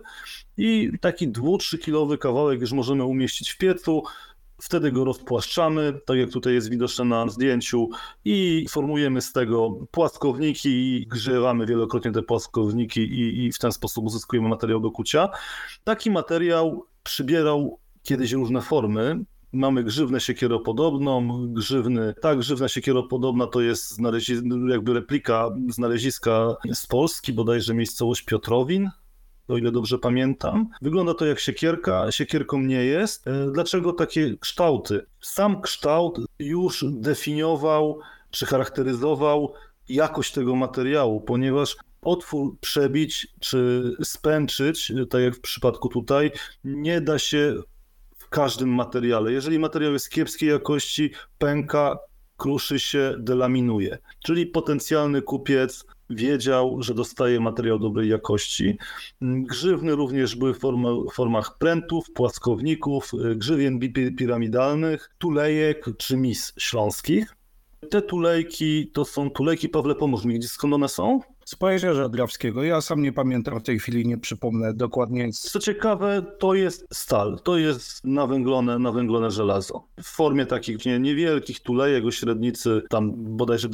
I taki 2-3-kilowy kawałek już możemy umieścić w piecu. Wtedy go rozpłaszczamy, tak jak tutaj jest widoczne na zdjęciu, i formujemy z tego płaskowniki i grzewamy wielokrotnie te płaskowniki i w ten sposób uzyskujemy materiał do kucia. Taki materiał przybierał kiedyś różne formy. Mamy grzywnę siekieropodobną, grzywna siekieropodobna to jest jakby replika znaleziska z Polski, bodajże miejscowość Piotrowin, o ile dobrze pamiętam. Wygląda to jak siekierka, siekierką nie jest. Dlaczego takie kształty? Sam kształt już definiował czy charakteryzował jakość tego materiału, ponieważ otwór przebić czy spęczyć, tak jak w przypadku tutaj, nie da się w każdym materiale. Jeżeli materiał jest kiepskiej jakości, pęka, kruszy się, delaminuje. Czyli potencjalny kupiec wiedział, że dostaje materiał dobrej jakości. Grzywny również były w formach prętów, płaskowników, grzywien piramidalnych, tulejek czy mis śląskich. Te tulejki to są tulejki, Pawle, pomóż mi, skąd one są? Z Pojezierza Drawskiego. Ja sam nie pamiętam w tej chwili, nie przypomnę dokładnie. Co ciekawe, to jest stal, to jest nawęglone żelazo. W formie takich niewielkich tulejek o średnicy tam bodajże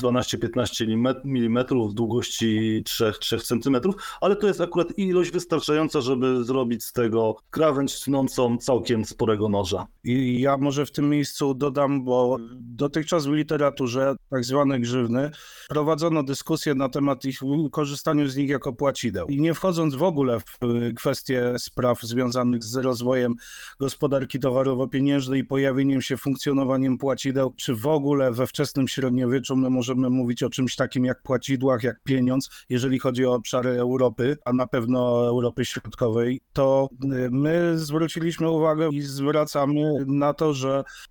12-15 mm, długości 3 cm, ale to jest akurat ilość wystarczająca, żeby zrobić z tego krawędź tnącą całkiem sporego noża. I ja może w tym miejscu dodam, bo dotychczas w literaturze tak zwane grzywny prowadzono dyskusję na temat ich korzystaniu z nich jako płacideł. I nie wchodząc w ogóle w kwestie spraw związanych z rozwojem gospodarki towarowo-pieniężnej i pojawieniem się funkcjonowaniem płacideł, czy w ogóle we wczesnym średniowieczu my możemy mówić o czymś takim jak płacidłach, jak pieniądz, jeżeli chodzi o obszary Europy, a na pewno Europy Środkowej, to my zwróciliśmy uwagę i zwracamy na to, że ta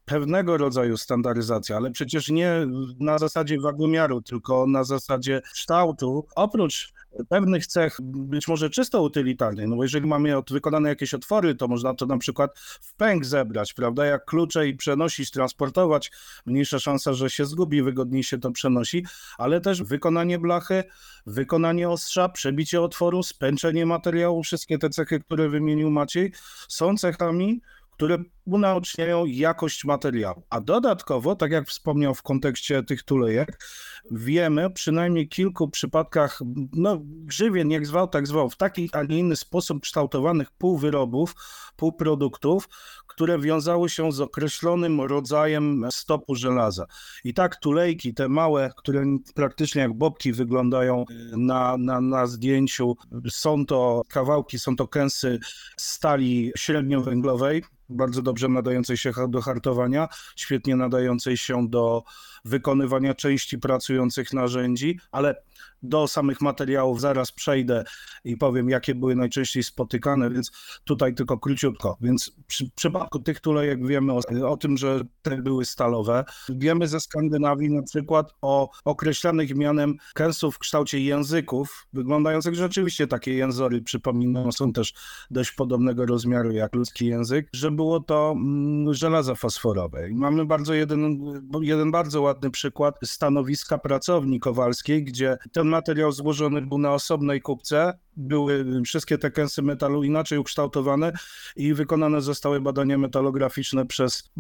pewnego rodzaju standaryzacja, ale przecież nie na zasadzie wagomiaru, tylko na zasadzie kształtu. Oprócz pewnych cech, być może czysto utylitarnych, no bo jeżeli mamy wykonane jakieś otwory, to można to na przykład w pęk zebrać, prawda, jak klucze i przenosić, transportować, mniejsza szansa, że się zgubi, wygodniej się to przenosi, ale też wykonanie blachy, wykonanie ostrza, przebicie otworu, spęczenie materiału, wszystkie te cechy, które wymienił Maciej, są cechami, które unaoczniają jakość materiału. A dodatkowo, tak jak wspomniał w kontekście tych tulejek, wiemy przynajmniej kilku przypadkach, grzywien, jak zwał, tak zwał, w taki, a nie inny sposób kształtowanych półwyrobów, półproduktów, które wiązały się z określonym rodzajem stopu żelaza. I tak tulejki, te małe, które praktycznie jak bobki wyglądają na zdjęciu, są to kawałki, są to kęsy stali średniowęglowej, bardzo dobrze nadającej się do hartowania, świetnie nadającej się do wykonywania części pracujących narzędzi, ale do samych materiałów zaraz przejdę i powiem, jakie były najczęściej spotykane, więc tutaj tylko króciutko. Więc w przypadku tych tulejek wiemy o tym, że te były stalowe. Wiemy ze Skandynawii na przykład o określanych mianem kęsów w kształcie języków, wyglądających rzeczywiście takie jęzory, przypominam, są też dość podobnego rozmiaru jak ludzki język, że było to żelazo fosforowe. I mamy jeden bardzo ładny przykład stanowiska pracowni kowalskiej, gdzie ten materiał złożony był na osobnej kubce, były wszystkie te kęsy metalu inaczej ukształtowane i wykonane zostały badania metalograficzne przez,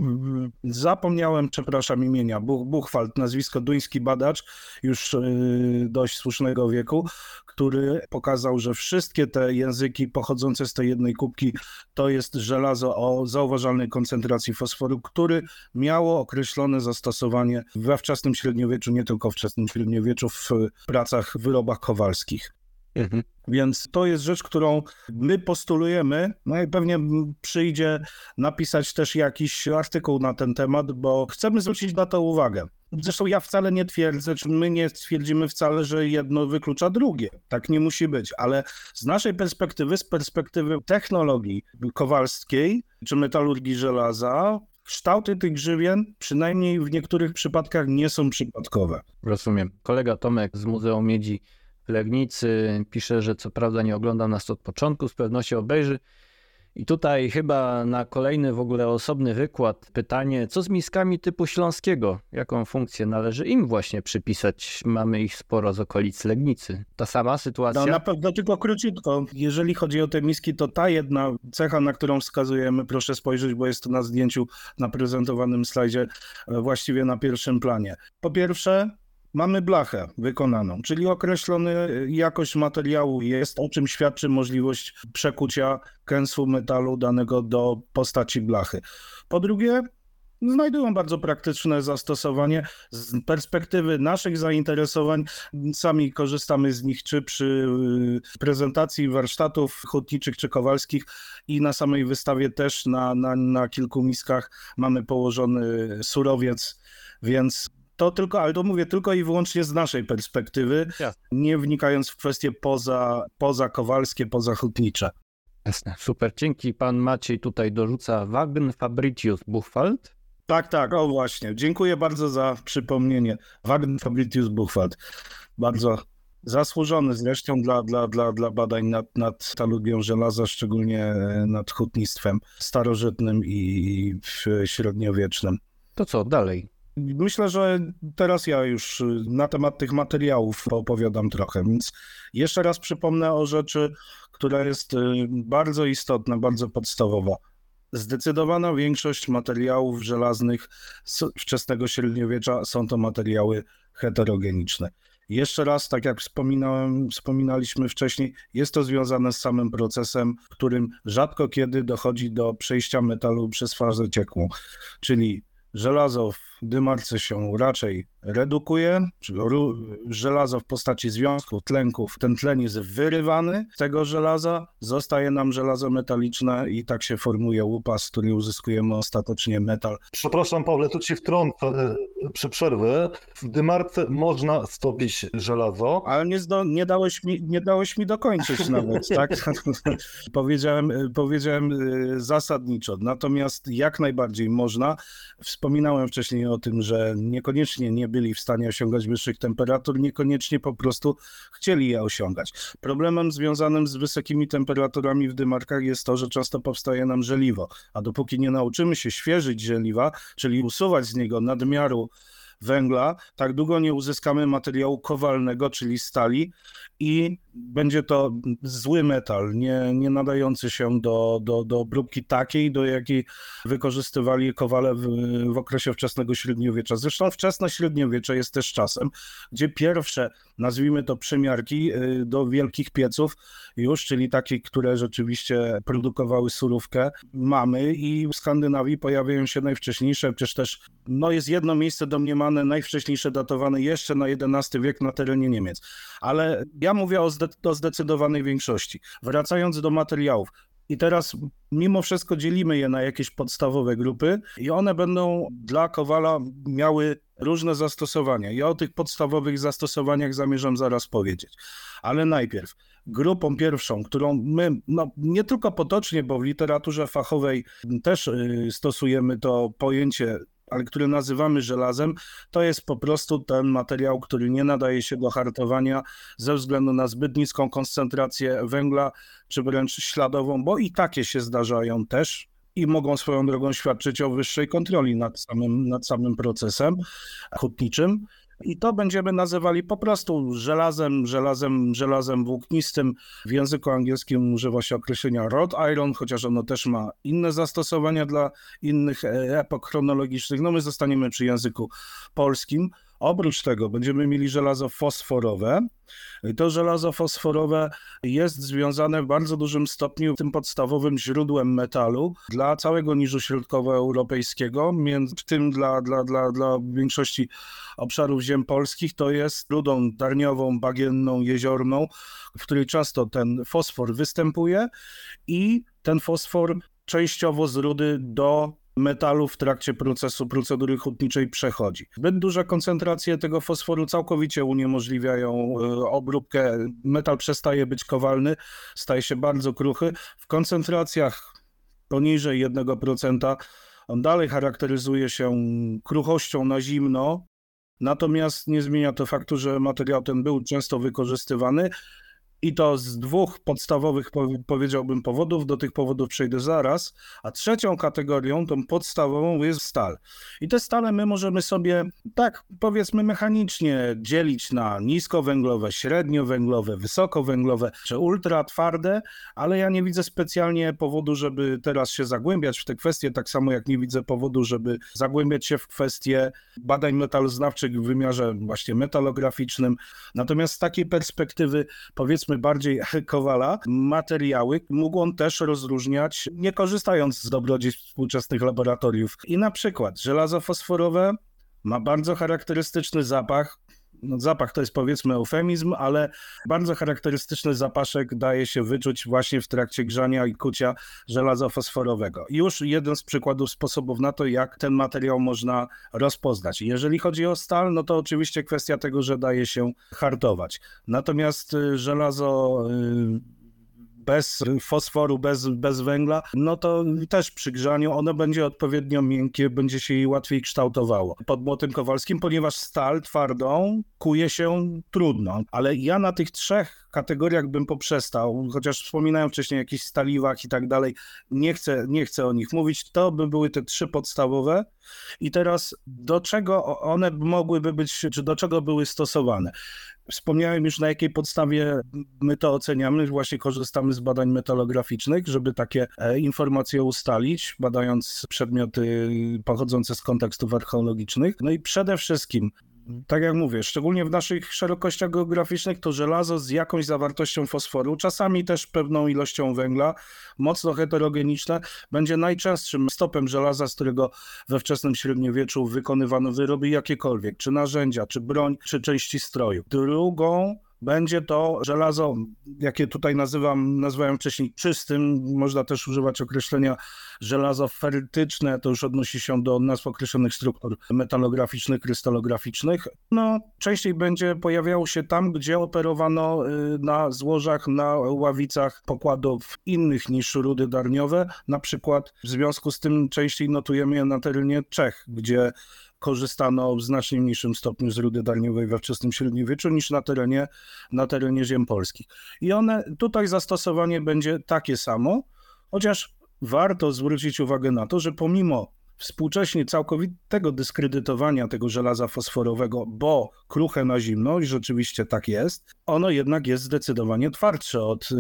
przepraszam imienia, Buchwald, nazwisko duński badacz, już dość słusznego wieku, który pokazał, że wszystkie te języki pochodzące z tej jednej kubki to jest żelazo o zauważalnej koncentracji fosforu, który miało określone zastosowanie we wczesnym średniowieczu, nie tylko w wczesnym średniowieczu, w pracach, wyrobach kowalskich. Więc to jest rzecz, którą my postulujemy, no i pewnie przyjdzie napisać też jakiś artykuł na ten temat, bo chcemy zwrócić na to uwagę. Zresztą ja wcale nie twierdzę, czy my nie twierdzimy wcale, że jedno wyklucza drugie. Tak nie musi być, ale z naszej perspektywy, z perspektywy technologii kowalskiej czy metalurgii żelaza, kształty tych grzywien, przynajmniej w niektórych przypadkach, nie są przypadkowe. Rozumiem. Kolega Tomek z Muzeum Miedzi w Legnicy pisze, że co prawda nie ogląda nas od początku, z pewnością obejrzy. I tutaj chyba na kolejny w ogóle osobny wykład pytanie, co z miskami typu śląskiego? Jaką funkcję należy im właśnie przypisać? Mamy ich sporo z okolic Legnicy. Ta sama sytuacja? No na pewno, tylko króciutko. Jeżeli chodzi o te miski, to ta jedna cecha, na którą wskazujemy, proszę spojrzeć, bo jest to na zdjęciu, na prezentowanym slajdzie, właściwie na pierwszym planie. Po pierwsze, mamy blachę wykonaną, czyli określony jakość materiału jest, o czym świadczy możliwość przekucia kęsu metalu danego do postaci blachy. Po drugie, znajdują bardzo praktyczne zastosowanie z perspektywy naszych zainteresowań. Sami korzystamy z nich czy przy prezentacji warsztatów hutniczych czy kowalskich i na samej wystawie też na kilku miskach mamy położony surowiec, więc to tylko, ale to mówię tylko i wyłącznie z naszej perspektywy, nie wnikając w kwestie poza kowalskie, poza hutnicze. Jasne, super. Dzięki. Pan Maciej tutaj dorzuca Wagn Fabritius Buchwald. Tak, o właśnie. Dziękuję bardzo za przypomnienie. Wagn Fabritius Buchwald. Bardzo zasłużony zresztą dla badań nad metalurgią żelaza, szczególnie nad hutnictwem starożytnym i średniowiecznym. To co dalej? Myślę, że teraz ja już na temat tych materiałów opowiadam trochę, więc jeszcze raz przypomnę o rzeczy, która jest bardzo istotna, bardzo podstawowa. Zdecydowana większość materiałów żelaznych z wczesnego średniowiecza są to materiały heterogeniczne. Jeszcze raz, tak jak wspominaliśmy wcześniej, jest to związane z samym procesem, w którym rzadko kiedy dochodzi do przejścia metalu przez fazę ciekłą, czyli żelazo w w dymarce się raczej redukuje, czyli żelazo w postaci związków, tlenków, ten tlen jest wyrywany z tego żelaza, zostaje nam żelazo metaliczne i tak się formuje łupas, który uzyskujemy ostatecznie metal. Przepraszam, Pawle, tu ci wtrącę przy przerwę. W dymarce można stopić żelazo. Ale nie dałeś mi dokończyć nawet, tak? Powiedziałem zasadniczo, natomiast jak najbardziej można. Wspominałem wcześniej o tym, że niekoniecznie nie byli w stanie osiągać wyższych temperatur, niekoniecznie po prostu chcieli je osiągać. Problemem związanym z wysokimi temperaturami w dymarkach jest to, że często powstaje nam żeliwo, a dopóki nie nauczymy się świeżyć żeliwa, czyli usuwać z niego nadmiaru węgla, tak długo nie uzyskamy materiału kowalnego, czyli stali, i będzie to zły metal, nie nadający się do obróbki takiej, do jakiej wykorzystywali kowale w okresie wczesnego średniowiecza. Zresztą wczesne średniowiecze jest też czasem, gdzie pierwsze, nazwijmy to, przymiarki do wielkich pieców już, czyli takie, które rzeczywiście produkowały surówkę, mamy, i w Skandynawii pojawiają się najwcześniejsze, przecież też jest jedno miejsce domniemane, najwcześniejsze datowane jeszcze na XI wiek na terenie Niemiec. Ale ja mówię o zdecydowanej większości. Wracając do materiałów. I teraz mimo wszystko dzielimy je na jakieś podstawowe grupy i one będą dla kowala miały różne zastosowania. Ja o tych podstawowych zastosowaniach zamierzam zaraz powiedzieć. Ale najpierw grupą pierwszą, którą my, nie tylko potocznie, bo w literaturze fachowej też stosujemy to pojęcie, ale który nazywamy żelazem, to jest po prostu ten materiał, który nie nadaje się do hartowania ze względu na zbyt niską koncentrację węgla, czy wręcz śladową, bo i takie się zdarzają też i mogą swoją drogą świadczyć o wyższej kontroli nad samym procesem hutniczym. I to będziemy nazywali po prostu żelazem włóknistym. W języku angielskim używa się określenia wrought iron, chociaż ono też ma inne zastosowania dla innych epok chronologicznych. My zostaniemy przy języku polskim. Oprócz tego będziemy mieli żelazo fosforowe. To żelazo fosforowe jest związane w bardzo dużym stopniu tym podstawowym źródłem metalu dla całego niżu środkowoeuropejskiego, w tym dla większości obszarów ziem polskich. To jest rudą darniową, bagienną, jeziorną, w której często ten fosfor występuje i ten fosfor częściowo z rudy do metalu w trakcie procedury hutniczej przechodzi. Zbyt duże koncentracje tego fosforu całkowicie uniemożliwiają obróbkę. Metal przestaje być kowalny, staje się bardzo kruchy. W koncentracjach poniżej 1% on dalej charakteryzuje się kruchością na zimno, natomiast nie zmienia to faktu, że materiał ten był często wykorzystywany. I to z dwóch podstawowych, powiedziałbym, powodów. Do tych powodów przejdę zaraz. A trzecią kategorią, tą podstawową, jest stal. I te stale my możemy sobie, tak powiedzmy mechanicznie, dzielić na niskowęglowe, średniowęglowe, wysokowęglowe czy ultra twarde, ale ja nie widzę specjalnie powodu, żeby teraz się zagłębiać w te kwestie, tak samo jak nie widzę powodu, żeby zagłębiać się w kwestie badań metaloznawczych w wymiarze właśnie metalograficznym. Natomiast z takiej perspektywy, powiedzmy, bardziej kowala, materiały mógł on też rozróżniać, nie korzystając z dobrodziejstw współczesnych laboratoriów. I na przykład żelazo fosforowe ma bardzo charakterystyczny zapach. Zapach to jest, powiedzmy, eufemizm, ale bardzo charakterystyczny zapaszek daje się wyczuć właśnie w trakcie grzania i kucia żelaza fosforowego. I już jeden z przykładów sposobów na to, jak ten materiał można rozpoznać. Jeżeli chodzi o stal, no to oczywiście kwestia tego, że daje się hartować. Natomiast żelazo bez fosforu, bez węgla, no to też przy grzaniu ono będzie odpowiednio miękkie, będzie się jej łatwiej kształtowało pod młotem kowalskim, ponieważ stal twardą kuje się trudno. Ale ja na tych trzech kategoriach bym poprzestał, chociaż wspominałem wcześniej o jakichś staliwach i tak dalej, nie chcę o nich mówić. To by były te trzy podstawowe. I teraz do czego one mogłyby być, czy do czego były stosowane? Wspomniałem już, na jakiej podstawie my to oceniamy. Właśnie korzystamy z badań metalograficznych, żeby takie informacje ustalić, badając przedmioty pochodzące z kontekstów archeologicznych. No i przede wszystkim Tak jak mówię, szczególnie w naszych szerokościach geograficznych to żelazo z jakąś zawartością fosforu, czasami też pewną ilością węgla, mocno heterogeniczne, będzie najczęstszym stopem żelaza, z którego we wczesnym średniowieczu wykonywano wyroby jakiekolwiek, czy narzędzia, czy broń, czy części stroju. Drugą będzie to żelazo, jakie tutaj nazwałem wcześniej czystym, można też używać określenia żelazo ferrytyczne, to już odnosi się do nazw określonych struktur metalograficznych, krystalograficznych. Częściej będzie pojawiało się tam, gdzie operowano na złożach, na ławicach pokładów innych niż rudy darniowe, na przykład w związku z tym częściej notujemy je na terenie Czech, gdzie korzystano w znacznie mniejszym stopniu z rudy darniowej we wczesnym średniowieczu niż na terenie ziem polskich. I tutaj zastosowanie będzie takie samo, chociaż warto zwrócić uwagę na to, że pomimo współcześnie całkowitego dyskredytowania tego żelaza fosforowego, bo kruche na zimno, i rzeczywiście tak jest, ono jednak jest zdecydowanie twardsze od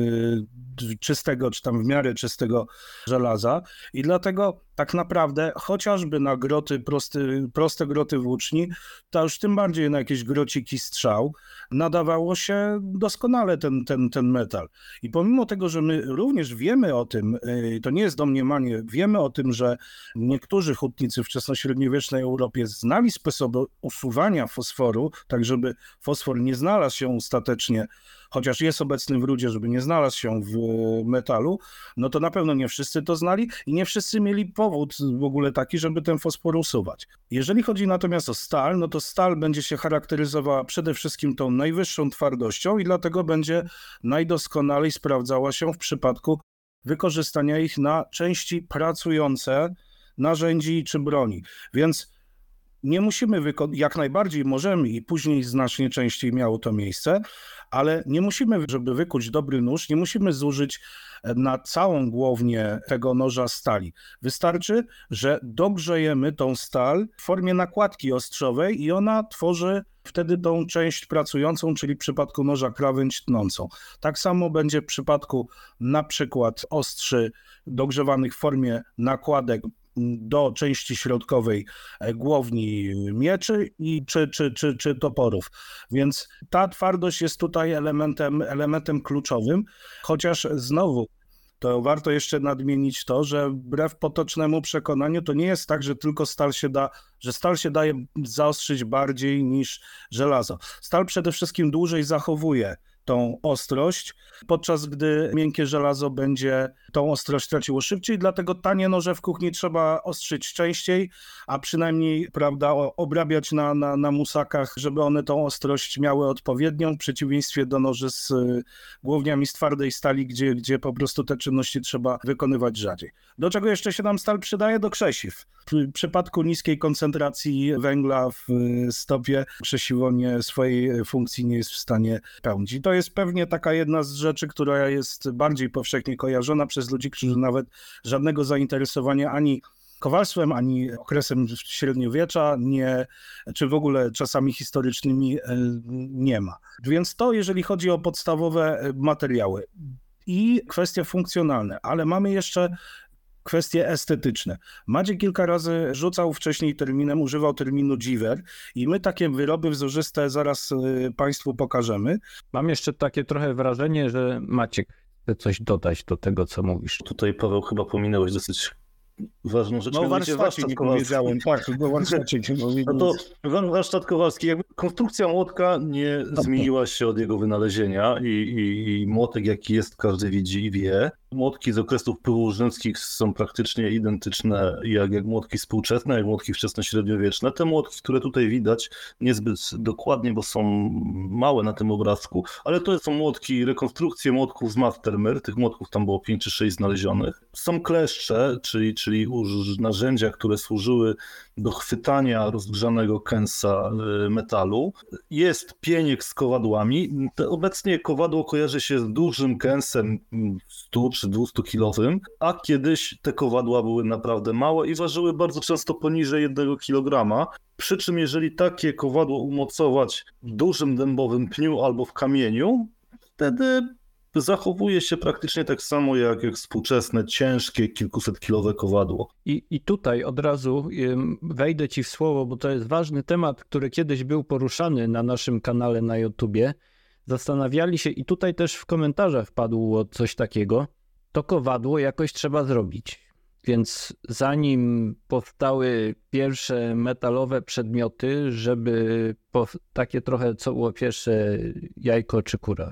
czystego, czy tam w miarę czystego żelaza i dlatego tak naprawdę chociażby na groty, proste groty włóczni, to już tym bardziej na jakieś grociki strzał, nadawało się doskonale ten metal. I pomimo tego, że my również wiemy o tym, to nie jest domniemanie, wiemy o tym, że niektórzy hutnicy wczesnośredniowiecznej Europie znali sposoby usuwania fosforu, tak żeby fosfor nie znalazł się ostatecznie, chociaż jest obecny w rudzie, żeby nie znalazł się w metalu, no to na pewno nie wszyscy to znali i nie wszyscy mieli powód w ogóle taki, żeby ten fosfor usuwać. Jeżeli chodzi natomiast o stal, no to stal będzie się charakteryzowała przede wszystkim tą najwyższą twardością i dlatego będzie najdoskonalej sprawdzała się w przypadku wykorzystania ich na części pracujące narzędzi czy broni. Więc nie musimy, jak najbardziej możemy i później znacznie częściej miało to miejsce, ale nie musimy, żeby wykuć dobry nóż, nie musimy zużyć na całą głownię tego noża stali. Wystarczy, że dogrzejemy tą stal w formie nakładki ostrzowej i ona tworzy wtedy tą część pracującą, czyli w przypadku noża krawędź tnącą. Tak samo będzie w przypadku na przykład ostrzy dogrzewanych w formie nakładek do części środkowej głowni mieczy czy toporów. Więc ta twardość jest tutaj elementem kluczowym, chociaż znowu to warto jeszcze nadmienić to, że wbrew potocznemu przekonaniu to nie jest tak, że tylko stal się daje zaostrzyć bardziej niż żelazo. Stal przede wszystkim dłużej zachowuje tą ostrość, podczas gdy miękkie żelazo będzie tą ostrość traciło szybciej, dlatego tanie noże w kuchni trzeba ostrzyć częściej, a przynajmniej, prawda, obrabiać na musakach, żeby one tą ostrość miały odpowiednią, w przeciwieństwie do noży z głowniami z twardej stali, gdzie po prostu te czynności trzeba wykonywać rzadziej. Do czego jeszcze się nam stal przydaje? Do krzesiw. W przypadku niskiej koncentracji węgla w stopie krzesiwo swojej funkcji nie jest w stanie pełnić. I to jest pewnie taka jedna z rzeczy, która jest bardziej powszechnie kojarzona przez ludzi, którzy nawet żadnego zainteresowania ani kowalstwem, ani okresem średniowiecza, czy w ogóle czasami historycznymi nie ma. Więc to jeżeli chodzi o podstawowe materiały i kwestie funkcjonalne, ale mamy jeszcze kwestie estetyczne. Maciek kilka razy używał terminu dziwer i my takie wyroby wzorzyste zaraz Państwu pokażemy. Mam jeszcze takie trochę wrażenie, że Maciek chce coś dodać do tego, co mówisz. Tutaj, Paweł, chyba pominąłeś dosyć ważną rzecz. Warsztacie nie powiedziałem. Tak, warsztacie nie powiedziałem. No to warsztat Kowalski. Jakby konstrukcja młotka nie zmieniła się od jego wynalezienia i młotek, jaki jest, każdy widzi i wie. Młotki z okresów pyłów rzymskich są praktycznie identyczne jak młotki współczesne, jak młotki wczesnośredniowieczne. Te młotki, które tutaj widać, niezbyt dokładnie, bo są małe na tym obrazku, ale to są młotki, rekonstrukcje młotków z Mastermyr. Tych młotków tam było 5 czy 6 znalezionych. Są kleszcze, czyli narzędzia, które służyły do chwytania rozgrzanego kęsa metalu. Jest pieniek z kowadłami. Obecnie kowadło kojarzy się z dużym kęsem 100 czy 200-kilowym, a kiedyś te kowadła były naprawdę małe i ważyły bardzo często poniżej 1 kg. Przy czym jeżeli takie kowadło umocować w dużym dębowym pniu albo w kamieniu, wtedy zachowuje się praktycznie tak samo jak współczesne, ciężkie, kilkusetkilowe kowadło. I tutaj od razu wejdę ci w słowo, bo to jest ważny temat, który kiedyś był poruszany na naszym kanale na YouTubie. Zastanawiali się i tutaj też w komentarzach padło coś takiego. To kowadło jakoś trzeba zrobić. Więc zanim powstały pierwsze metalowe przedmioty, żeby takie trochę, co było pierwsze, jajko czy kura?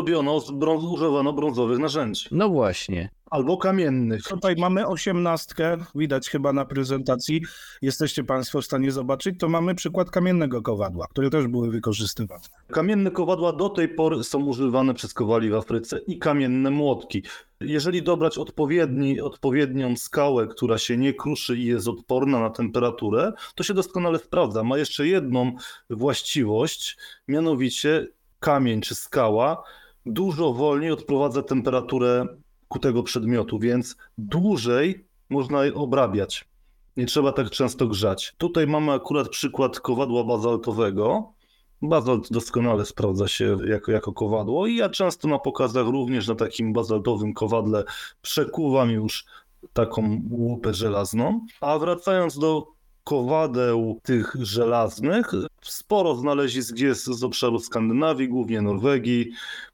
Używano brązowych narzędzi. No właśnie. Albo kamiennych. Tutaj mamy 18, widać chyba na prezentacji, jesteście Państwo w stanie zobaczyć, to mamy przykład kamiennego kowadła, które też były wykorzystywane. Kamienne kowadła do tej pory są używane przez kowali w Afryce i kamienne młotki. Jeżeli dobrać odpowiednią skałę, która się nie kruszy i jest odporna na temperaturę, to się doskonale sprawdza. Ma jeszcze jedną właściwość, mianowicie kamień czy skała dużo wolniej odprowadza temperaturę tego przedmiotu, więc dłużej można je obrabiać. Nie trzeba tak często grzać. Tutaj mamy akurat przykład kowadła bazaltowego. Bazalt doskonale sprawdza się jako kowadło i ja często na pokazach również na takim bazaltowym kowadle przekuwam już taką łupę żelazną. A wracając do kowadeł tych żelaznych, sporo znalezisk jest z obszaru Skandynawii, głównie Norwegii.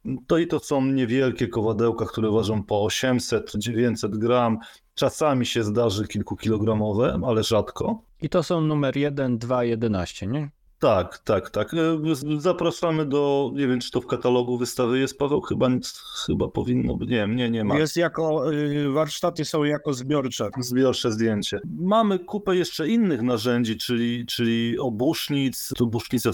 To są niewielkie kowadełka, które ważą po 800-900 gram. Czasami się zdarzy kilkukilogramowe, ale rzadko. I to są numer 1, 2, 11, nie? Tak. Zapraszamy do, nie wiem, czy to w katalogu wystawy jest, Paweł? Chyba powinno być, nie ma. Jest warsztaty są jako zbiorcze. Zbiorcze zdjęcie. Mamy kupę jeszcze innych narzędzi, czyli obusznic. Obusznice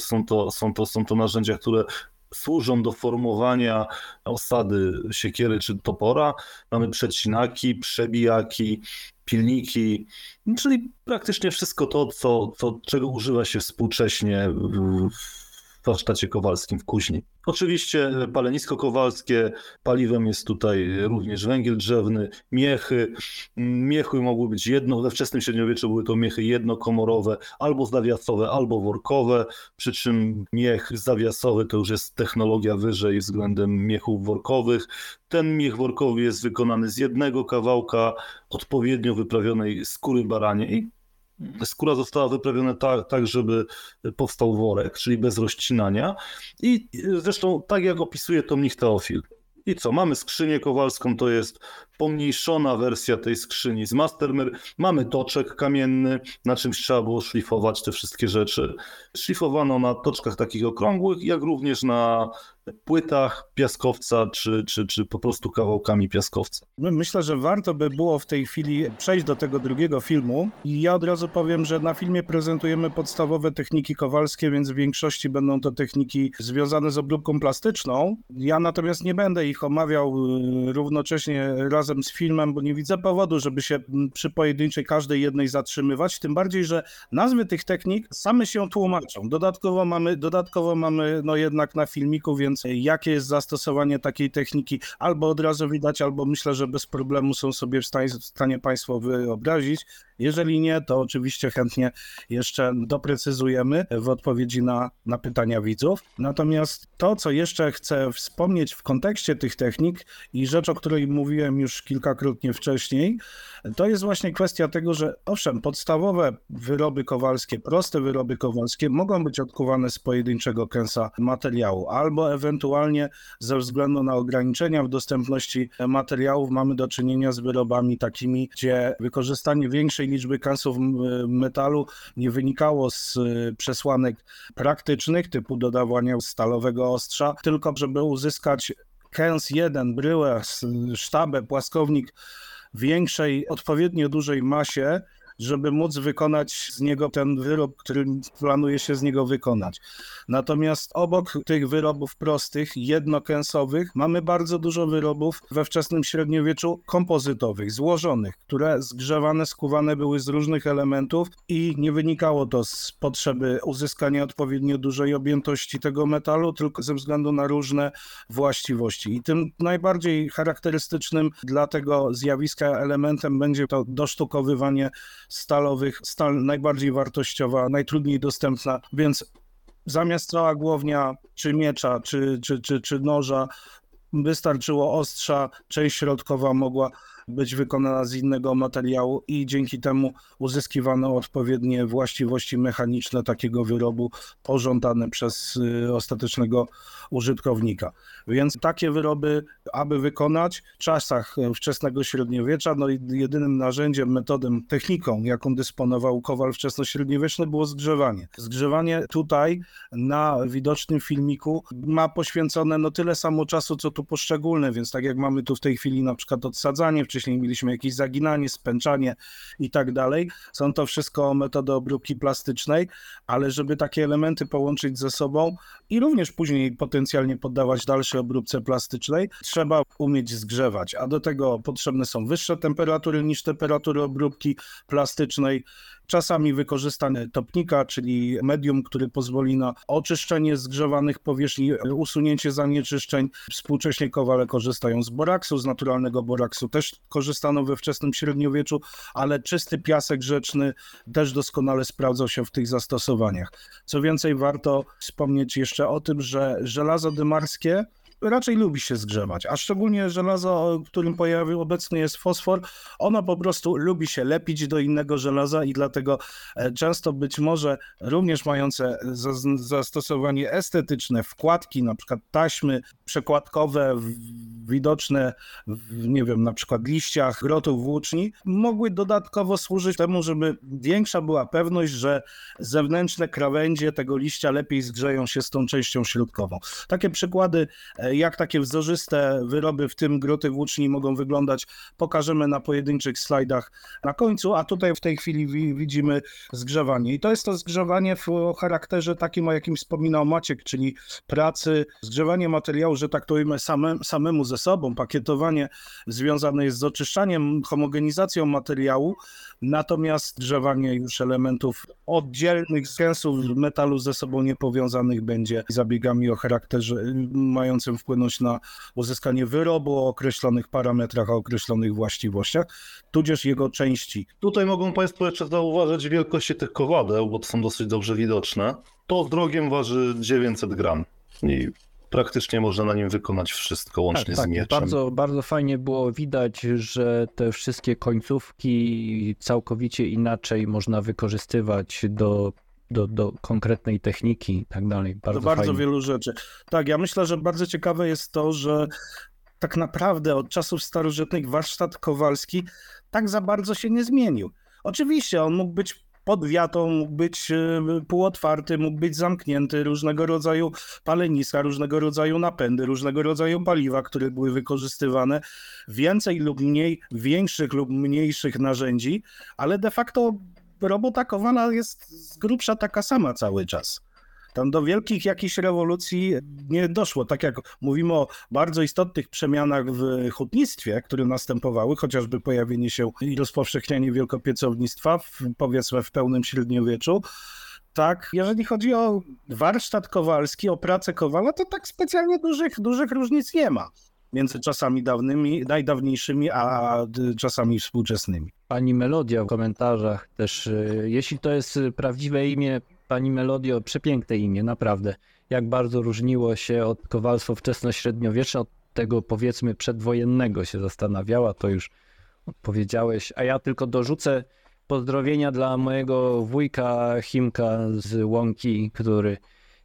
są to narzędzia, które służą do formowania osady siekiery czy topora. Mamy przecinaki, przebijaki, pilniki, czyli praktycznie wszystko to, czego używa się współcześnie w warsztacie kowalskim w kuźni. Oczywiście palenisko kowalskie, paliwem jest tutaj również węgiel drzewny, miechy. Miechy mogły być we wczesnym średniowieczu były to miechy jednokomorowe, albo zawiasowe, albo workowe, przy czym miech zawiasowy to już jest technologia wyżej względem miechów workowych. Ten miech workowy jest wykonany z jednego kawałka odpowiednio wyprawionej skóry baraniej. Skóra została wyprawiona tak, żeby powstał worek, czyli bez rozcinania. I zresztą tak jak opisuje to mnich Teofil. I co? Mamy skrzynię kowalską, to jest pomniejszona wersja tej skrzyni z Mastermer. Mamy toczek kamienny, na czymś trzeba było szlifować te wszystkie rzeczy. Szlifowano na toczkach takich okrągłych, jak również na płytach piaskowca, czy po prostu kawałkami piaskowca. Myślę, że warto by było w tej chwili przejść do tego drugiego filmu i ja od razu powiem, że na filmie prezentujemy podstawowe techniki kowalskie, więc w większości będą to techniki związane z obróbką plastyczną. Ja natomiast nie będę ich omawiał równocześnie razem z filmem, bo nie widzę powodu, żeby się przy pojedynczej każdej jednej zatrzymywać, tym bardziej, że nazwy tych technik same się tłumaczą. Dodatkowo mamy jednak na filmiku, więc jakie jest zastosowanie takiej techniki, albo od razu widać, albo myślę, że bez problemu są sobie w stanie Państwo wyobrazić. Jeżeli nie, to oczywiście chętnie jeszcze doprecyzujemy w odpowiedzi na pytania widzów. Natomiast to, co jeszcze chcę wspomnieć w kontekście tych technik i rzecz, o której mówiłem już kilkakrotnie wcześniej, to jest właśnie kwestia tego, że owszem, podstawowe wyroby kowalskie, proste wyroby kowalskie mogą być odkuwane z pojedynczego kęsa materiału, albo ewentualnie ze względu na ograniczenia w dostępności materiałów mamy do czynienia z wyrobami takimi, gdzie wykorzystanie większej liczby kęsów metalu nie wynikało z przesłanek praktycznych, typu dodawania stalowego ostrza, tylko żeby uzyskać kęs 1, bryłę, sztabę, płaskownik większej, odpowiednio dużej masie, żeby móc wykonać z niego ten wyrób, który planuje się z niego wykonać. Natomiast obok tych wyrobów prostych, jednokęsowych, mamy bardzo dużo wyrobów we wczesnym średniowieczu kompozytowych, złożonych, które zgrzewane, skuwane były z różnych elementów i nie wynikało to z potrzeby uzyskania odpowiednio dużej objętości tego metalu, tylko ze względu na różne właściwości. I tym najbardziej charakterystycznym dla tego zjawiska elementem będzie to dosztukowywanie stalowych, stal najbardziej wartościowa, najtrudniej dostępna, więc zamiast cała głownia, czy miecza, czy noża, Wystarczyło ostrza, część środkowa mogła być wykonana z innego materiału i dzięki temu uzyskiwano odpowiednie właściwości mechaniczne takiego wyrobu pożądane przez ostatecznego użytkownika. Więc takie wyroby, aby wykonać w czasach wczesnego średniowiecza, no jedynym narzędziem, metodą, techniką, jaką dysponował kowal wczesnośredniowieczny, było zgrzewanie. Zgrzewanie tutaj na widocznym filmiku ma poświęcone no tyle samo czasu, co tu poszczególne, więc tak jak mamy tu w tej chwili na przykład odsadzanie, wcześniej mieliśmy jakieś zaginanie, spęczanie i tak dalej. Są to wszystko metody obróbki plastycznej, ale żeby takie elementy połączyć ze sobą i również później potencjalnie poddawać dalszej obróbce plastycznej, trzeba umieć zgrzewać, a do tego potrzebne są wyższe temperatury niż temperatury obróbki plastycznej. Czasami wykorzystanie topnika, czyli medium, który pozwoli na oczyszczenie zgrzewanych powierzchni, usunięcie zanieczyszczeń. Współcześnie kowale korzystają z boraksu, z naturalnego boraksu też korzystano we wczesnym średniowieczu, ale czysty piasek rzeczny też doskonale sprawdzał się w tych zastosowaniach. Co więcej, warto wspomnieć jeszcze o tym, że żelazo dymarskie raczej lubi się zgrzewać, a szczególnie żelazo, w którym obecny jest fosfor, ono po prostu lubi się lepić do innego żelaza i dlatego często być może również mające zastosowanie estetyczne wkładki, na przykład taśmy przekładkowe widoczne w, nie wiem, na przykład liściach grotów włóczni, mogły dodatkowo służyć temu, żeby większa była pewność, że zewnętrzne krawędzie tego liścia lepiej zgrzeją się z tą częścią środkową. Takie przykłady, jak takie wzorzyste wyroby, w tym groty włóczni, mogą wyglądać, pokażemy na pojedynczych slajdach na końcu, a tutaj w tej chwili widzimy zgrzewanie. I to jest to zgrzewanie o charakterze takim, o jakim wspominał Maciek, czyli pracy, zgrzewanie materiału, że tak to ujmę, samemu ze sobą. Pakietowanie związane jest z oczyszczaniem, homogenizacją materiału, natomiast zgrzewanie już elementów oddzielnych z gęsów metalu ze sobą niepowiązanych będzie zabiegami o charakterze mającym wpłynąć na uzyskanie wyrobu o określonych parametrach, o określonych właściwościach, tudzież jego części. Tutaj mogą Państwo jeszcze zauważyć wielkości tych kowadeł, bo to są dosyć dobrze widoczne. To z drogiem waży 900 gram i praktycznie można na nim wykonać wszystko, łącznie z mieczem. Bardzo, bardzo fajnie było widać, że te wszystkie końcówki całkowicie inaczej można wykorzystywać do konkretnej techniki i tak dalej. Bardzo wielu rzeczy. Tak, ja myślę, że bardzo ciekawe jest to, że tak naprawdę od czasów starożytnych warsztat kowalski tak za bardzo się nie zmienił. Oczywiście on mógł być pod wiatą, mógł być półotwarty, mógł być zamknięty, różnego rodzaju paleniska, różnego rodzaju napędy, różnego rodzaju paliwa, które były wykorzystywane, więcej lub mniej, większych lub mniejszych narzędzi, ale de facto robota kowala jest z grubsza taka sama cały czas. Tam do wielkich jakichś rewolucji nie doszło. Tak jak mówimy o bardzo istotnych przemianach w hutnictwie, które następowały, chociażby pojawienie się i rozpowszechnianie wielkopiecownictwa, powiedzmy w pełnym średniowieczu. Tak, jeżeli chodzi o warsztat kowalski, o pracę kowala, to tak specjalnie dużych różnic nie ma między czasami dawnymi, najdawniejszymi, a czasami współczesnymi. Pani Melodia w komentarzach też, jeśli to jest prawdziwe imię, Pani Melodio, przepiękne imię, naprawdę. Jak bardzo różniło się od kowalstwa wczesnośredniowieczne, od tego powiedzmy przedwojennego się zastanawiała, to już odpowiedziałeś. A ja tylko dorzucę pozdrowienia dla mojego wujka Chimka z Łąki, który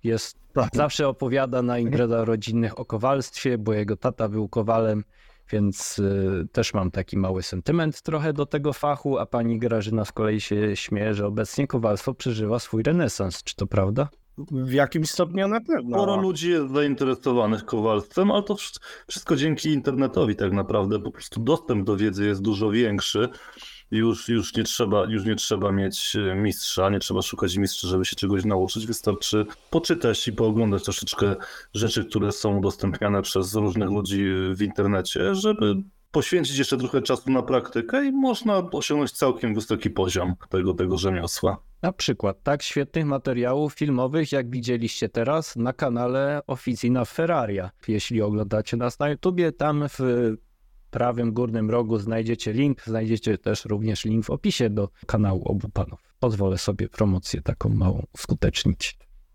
zawsze opowiada na imprezach rodzinnych o kowalstwie, bo jego tata był kowalem, więc też mam taki mały sentyment trochę do tego fachu, a pani Grażyna z kolei się śmieje, że obecnie kowalstwo przeżywa swój renesans. Czy to prawda? W jakimś stopniu na pewno. Sporo ludzi jest zainteresowanych kowalstwem, ale to wszystko dzięki internetowi tak naprawdę. Po prostu dostęp do wiedzy jest dużo większy. Już nie trzeba mieć mistrza, nie trzeba szukać mistrza, żeby się czegoś nauczyć. Wystarczy poczytać i pooglądać troszeczkę rzeczy, które są udostępniane przez różnych ludzi w internecie, żeby poświęcić jeszcze trochę czasu na praktykę i można osiągnąć całkiem wysoki poziom tego rzemiosła. Na przykład tak świetnych materiałów filmowych, jak widzieliście teraz na kanale Officina Ferraria. Jeśli oglądacie nas na YouTubie, tam w prawym górnym rogu znajdziecie link, znajdziecie też również link w opisie do kanału obu panów. Pozwolę sobie promocję taką małą uskutecznić.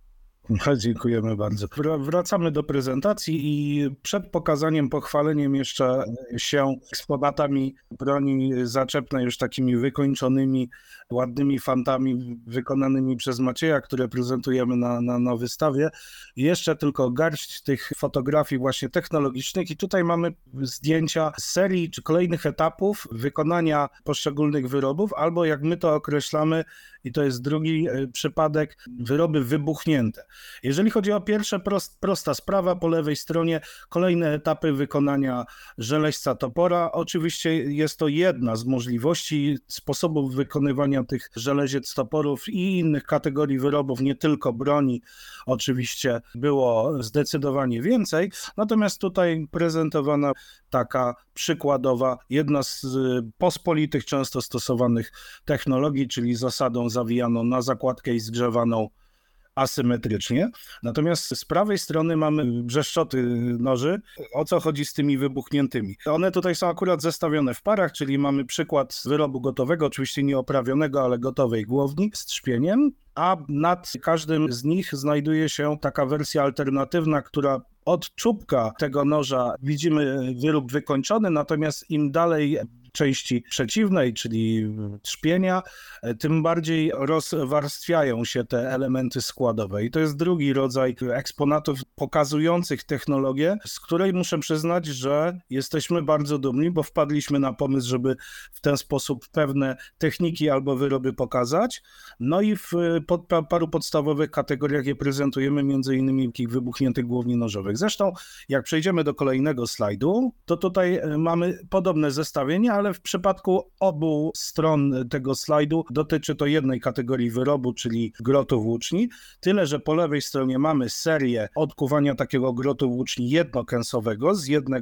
Dziękujemy bardzo. Wracamy do prezentacji i przed pokazaniem, pochwaleniem jeszcze się eksponatami broni zaczepnej, już takimi wykończonymi, ładnymi fantami wykonanymi przez Macieja, które prezentujemy na wystawie. Jeszcze tylko garść tych fotografii właśnie technologicznych i tutaj mamy zdjęcia serii czy kolejnych etapów wykonania poszczególnych wyrobów, albo jak my to określamy, i to jest drugi przypadek, wyroby wybuchnięte. Jeżeli chodzi o pierwsze, prosta sprawa, po lewej stronie kolejne etapy wykonania żeleźca topora. Oczywiście jest to jedna z możliwości, sposobów wykonywania tych żeleziec toporów i innych kategorii wyrobów, nie tylko broni, oczywiście było zdecydowanie więcej, natomiast tutaj prezentowana taka przykładowa, jedna z pospolitych, często stosowanych technologii, czyli zasadą zawijaną na zakładkę i zgrzewaną asymetrycznie. Natomiast z prawej strony mamy brzeszczoty noży. O co chodzi z tymi wybuchniętymi? One tutaj są akurat zestawione w parach, czyli mamy przykład wyrobu gotowego, oczywiście nie oprawionego, ale gotowej głowni z trzpieniem, a nad każdym z nich znajduje się taka wersja alternatywna, która od czubka tego noża widzimy wyrób wykończony, natomiast im dalej części przeciwnej, czyli trzpienia, tym bardziej rozwarstwiają się te elementy składowe. I to jest drugi rodzaj eksponatów pokazujących technologię, z której muszę przyznać, że jesteśmy bardzo dumni, bo wpadliśmy na pomysł, żeby w ten sposób pewne techniki albo wyroby pokazać. No i w paru podstawowych kategoriach je prezentujemy, między innymi takich wybuchniętych głowni nożowych. Zresztą, jak przejdziemy do kolejnego slajdu, to tutaj mamy podobne zestawienie, ale w przypadku obu stron tego slajdu dotyczy to jednej kategorii wyrobu, czyli grotu włóczni. Tyle, że po lewej stronie mamy serię odkuwania takiego grotu włóczni jednokęsowego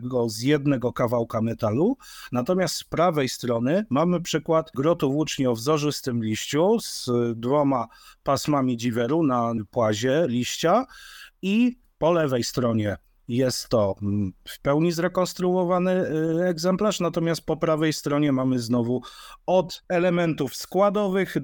z jednego kawałka metalu. Natomiast z prawej strony mamy przykład grotu włóczni o wzorzystym liściu z 2 pasmami dziweru na płazie liścia i po lewej stronie jest to w pełni zrekonstruowany egzemplarz, natomiast po prawej stronie mamy znowu od elementów składowych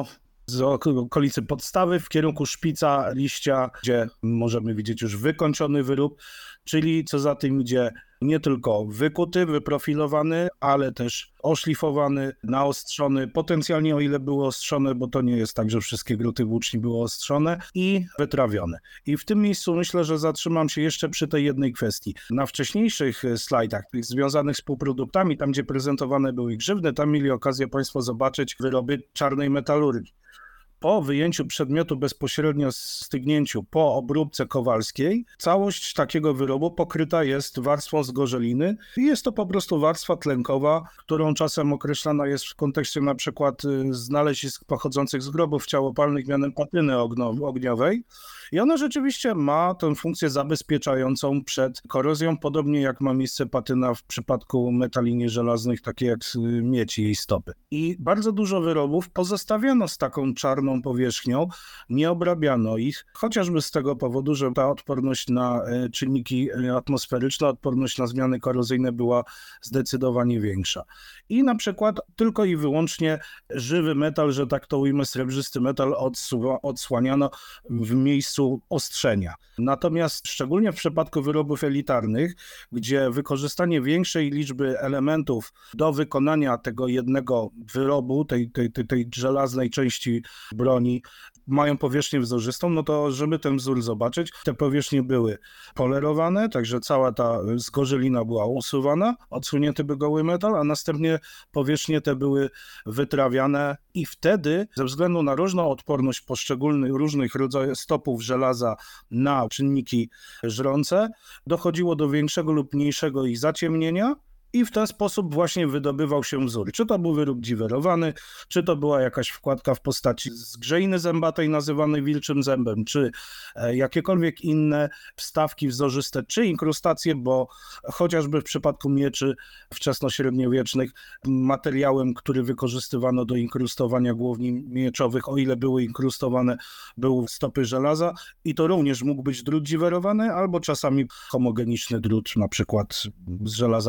z okolicy podstawy w kierunku szpica liścia, gdzie możemy widzieć już wykończony wyrób, czyli co za tym idzie nie tylko wykuty, wyprofilowany, ale też oszlifowany, naostrzony, potencjalnie o ile były ostrzone, bo to nie jest tak, że wszystkie gruty włóczni były ostrzone i wytrawione. I w tym miejscu myślę, że zatrzymam się jeszcze przy tej jednej kwestii. Na wcześniejszych slajdach, tych związanych z półproduktami, tam gdzie prezentowane były grzywny, tam mieli okazję Państwo zobaczyć wyroby czarnej metalurgii. Po wyjęciu przedmiotu bezpośrednio stygnięciu, po obróbce kowalskiej, całość takiego wyrobu pokryta jest warstwą zgorzeliny i jest to po prostu warstwa tlenkowa, którą czasem określana jest w kontekście na przykład znalezisk pochodzących z grobów ciałopalnych mianem patyny ogniowej. I ona rzeczywiście ma tę funkcję zabezpieczającą przed korozją, podobnie jak ma miejsce patyna w przypadku metali nieżelaznych, takie jak miedź i jej stopy. I bardzo dużo wyrobów pozostawiono z taką czarną powierzchnią, nie obrabiano ich, chociażby z tego powodu, że ta odporność na czynniki atmosferyczne, odporność na zmiany korozyjne była zdecydowanie większa. I na przykład tylko i wyłącznie żywy metal, że tak to ujmę, srebrzysty metal odsłaniano w miejscu ostrzenia. Natomiast szczególnie w przypadku wyrobów elitarnych, gdzie wykorzystanie większej liczby elementów do wykonania tego jednego wyrobu, tej żelaznej części broni, mają powierzchnię wzorzystą, no to żeby ten wzór zobaczyć, te powierzchnie były polerowane, także cała ta zgorzelina była usuwana, odsunięty by goły metal, a następnie powierzchnie te były wytrawiane i wtedy ze względu na różną odporność różnych rodzajów stopów żelaza na czynniki żrące dochodziło do większego lub mniejszego ich zaciemnienia i w ten sposób właśnie wydobywał się wzór. Czy to był wyrób dziwerowany, czy to była jakaś wkładka w postaci zgrzeiny zębatej nazywanej wilczym zębem, czy jakiekolwiek inne wstawki wzorzyste, czy inkrustacje, bo chociażby w przypadku mieczy wczesnośredniowiecznych materiałem, który wykorzystywano do inkrustowania głowni mieczowych, o ile były inkrustowane, były stopy żelaza i to również mógł być drut dziwerowany albo czasami homogeniczny drut, na przykład z żelaza fosforu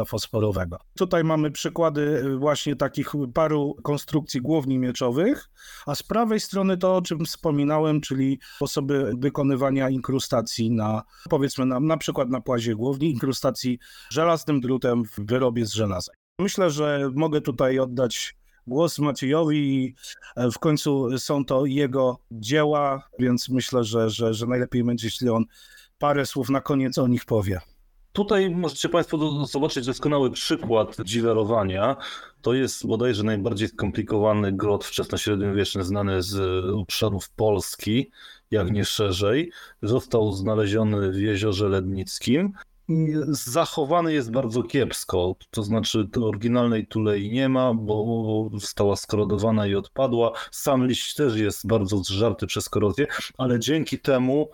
metalowego. Tutaj mamy przykłady właśnie takich paru konstrukcji głowni mieczowych, a z prawej strony to, o czym wspominałem, czyli sposoby wykonywania inkrustacji powiedzmy na przykład na płazie głowni, inkrustacji żelaznym drutem w wyrobie z żelaza. Myślę, że mogę tutaj oddać głos Maciejowi i w końcu są to jego dzieła, więc myślę, że najlepiej będzie, jeśli on parę słów na koniec o nich powie. Tutaj możecie Państwo zobaczyć doskonały przykład dziwerowania. To jest bodajże najbardziej skomplikowany grot wczesnośredniowieczny znany z obszarów Polski, jak nie szerzej. Został znaleziony w Jeziorze Lednickim. Zachowany jest bardzo kiepsko, to znaczy oryginalnej tulei nie ma, bo została skorodowana i odpadła. Sam liść też jest bardzo zżarty przez korozję, ale dzięki temu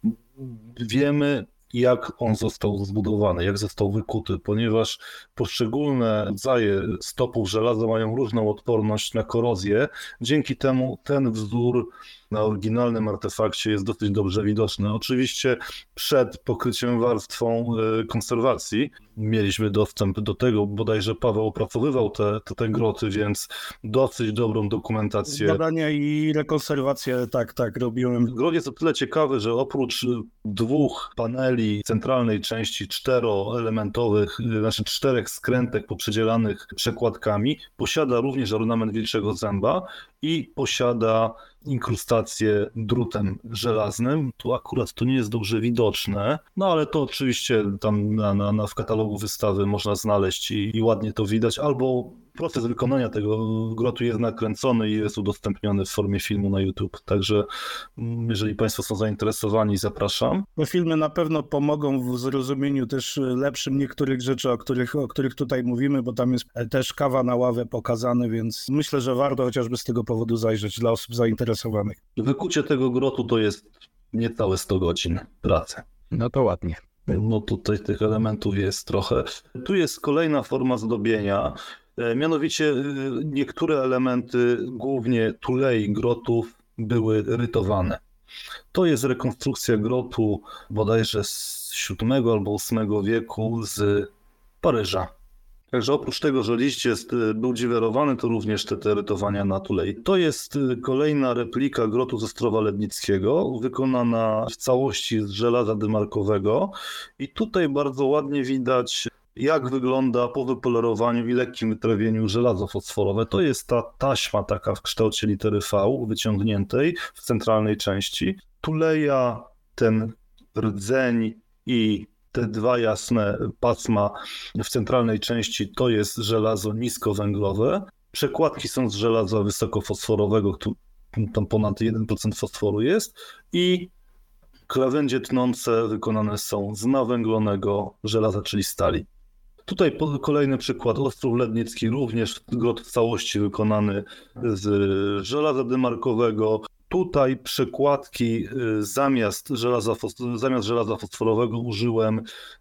wiemy, jak on został zbudowany, jak został wykuty, ponieważ poszczególne rodzaje stopów żelaza mają różną odporność na korozję. Dzięki temu ten wzór na oryginalnym artefakcie jest dosyć dobrze widoczny. Oczywiście przed pokryciem warstwą konserwacji mieliśmy dostęp do tego, bodajże Paweł opracowywał te groty, więc dosyć dobrą dokumentację. Badania i rekonserwację, tak, robiłem. Grot jest o tyle ciekawy, że oprócz dwóch paneli centralnej części czteroelementowych, znaczy czterech skrętek poprzedzielanych przekładkami, posiada również ornament wilczego zęba i posiada inkrustację drutem żelaznym. Tu akurat to nie jest dobrze widoczne, no ale to oczywiście tam w katalogu wystawy można znaleźć i ładnie to widać, albo proces wykonania tego grotu jest nakręcony i jest udostępniony w formie filmu na YouTube. Także jeżeli Państwo są zainteresowani, zapraszam. Te filmy na pewno pomogą w zrozumieniu też lepszym niektórych rzeczy, o których tutaj mówimy, bo tam jest też kawa na ławę pokazany, więc myślę, że warto chociażby z tego powodu zajrzeć dla osób zainteresowanych. Wykucie tego grotu to jest niecałe 100 godzin pracy. No to ładnie. No tutaj tych elementów jest trochę. Tu jest kolejna forma zdobienia. Mianowicie niektóre elementy, głównie tulei grotów, były rytowane. To jest rekonstrukcja grotu bodajże z VII albo VIII wieku z Paryża. Także oprócz tego, że liść był dziwerowany, to również te rytowania na tulei. To jest kolejna replika grotu z Ostrowa Lednickiego, wykonana w całości z żelaza dymarkowego. I tutaj bardzo ładnie widać, jak wygląda po wypolerowaniu i lekkim wytrawieniu żelazo fosforowe. To jest ta taśma taka w kształcie litery V wyciągniętej w centralnej części. Tuleja, ten rdzeń i te dwa jasne pasma w centralnej części to jest żelazo niskowęglowe. Przekładki są z żelaza wysokofosforowego, tam ponad 1% fosforu jest i krawędzie tnące wykonane są z nawęglonego żelaza, czyli stali. Tutaj kolejny przykład, Ostrów Lednicki, również grot w całości wykonany z żelaza dymarkowego. Tutaj przekładki zamiast żelaza fosforowego użyłem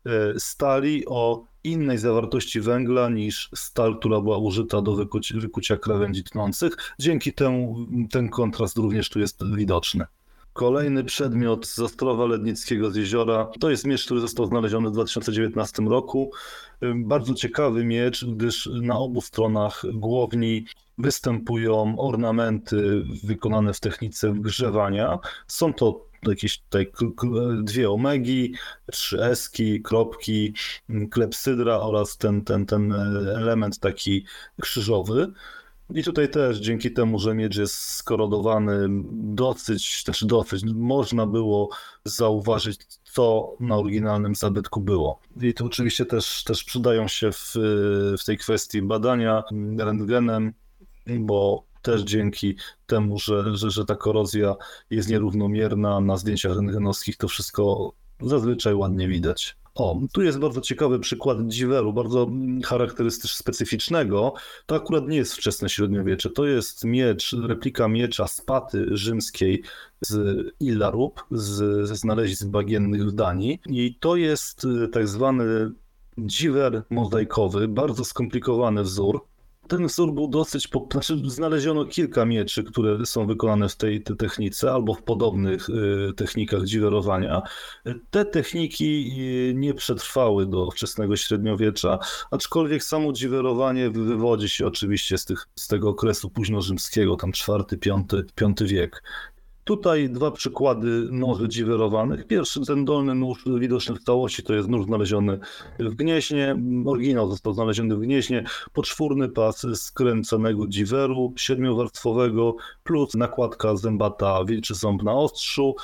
stali o innej zawartości węgla niż stal, która była użyta do wykucia krawędzi tnących. Dzięki temu ten kontrast również tu jest widoczny. Kolejny przedmiot z Ostrowa Lednickiego z jeziora to jest miecz, który został znaleziony w 2019 roku. Bardzo ciekawy miecz, gdyż na obu stronach głowni występują ornamenty wykonane w technice wgrzewania. Są to jakieś tutaj dwie omegi, 3 eski, kropki, klepsydra oraz ten element taki krzyżowy. I tutaj też dzięki temu, że miecz jest skorodowany dosyć, można było zauważyć, co na oryginalnym zabytku było. I to oczywiście też przydają się w tej kwestii badania rentgenem, bo też dzięki temu, że ta korozja jest nierównomierna, na zdjęciach rentgenowskich to wszystko zazwyczaj ładnie widać. O, tu jest bardzo ciekawy przykład dziweru, bardzo charakterystycznego, specyficznego. To akurat nie jest wczesne średniowiecze, to jest replika miecza z Paty rzymskiej z Illarub, ze znalezisk bagiennych w Danii. I to jest tak zwany dziwer mozaikowy, bardzo skomplikowany wzór. Ten wzór był dosyć, znaleziono kilka mieczy, które są wykonane w tej technice albo w podobnych technikach dziwerowania. Te techniki nie przetrwały do wczesnego średniowiecza, aczkolwiek samo dziwerowanie wywodzi się oczywiście z tego okresu późnorzymskiego, tam IV-V wiek. Tutaj dwa przykłady noży dziwerowanych. Pierwszy, ten dolny nóż widoczny w całości, to jest nóż znaleziony w Gnieźnie. Oryginał został znaleziony w Gnieźnie. Podczwórny pas skręconego dziweru 7-warstwowego plus nakładka zębata wilczy ząb na ostrzu.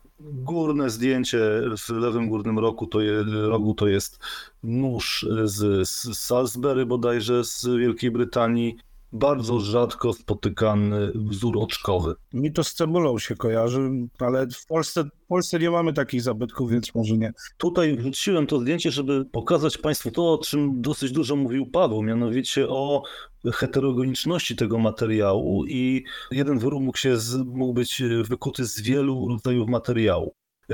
Górne zdjęcie w lewym górnym rogu to jest nóż z Salisbury bodajże z Wielkiej Brytanii. Bardzo rzadko spotykany wzór oczkowy. Mi to z cebulą się kojarzy, ale w Polsce nie mamy takich zabytków, więc może nie. Tutaj wrzuciłem to zdjęcie, żeby pokazać Państwu to, o czym dosyć dużo mówił Paweł, mianowicie o heterogeniczności tego materiału i jeden wyrób mógł być wykuty z wielu rodzajów materiału.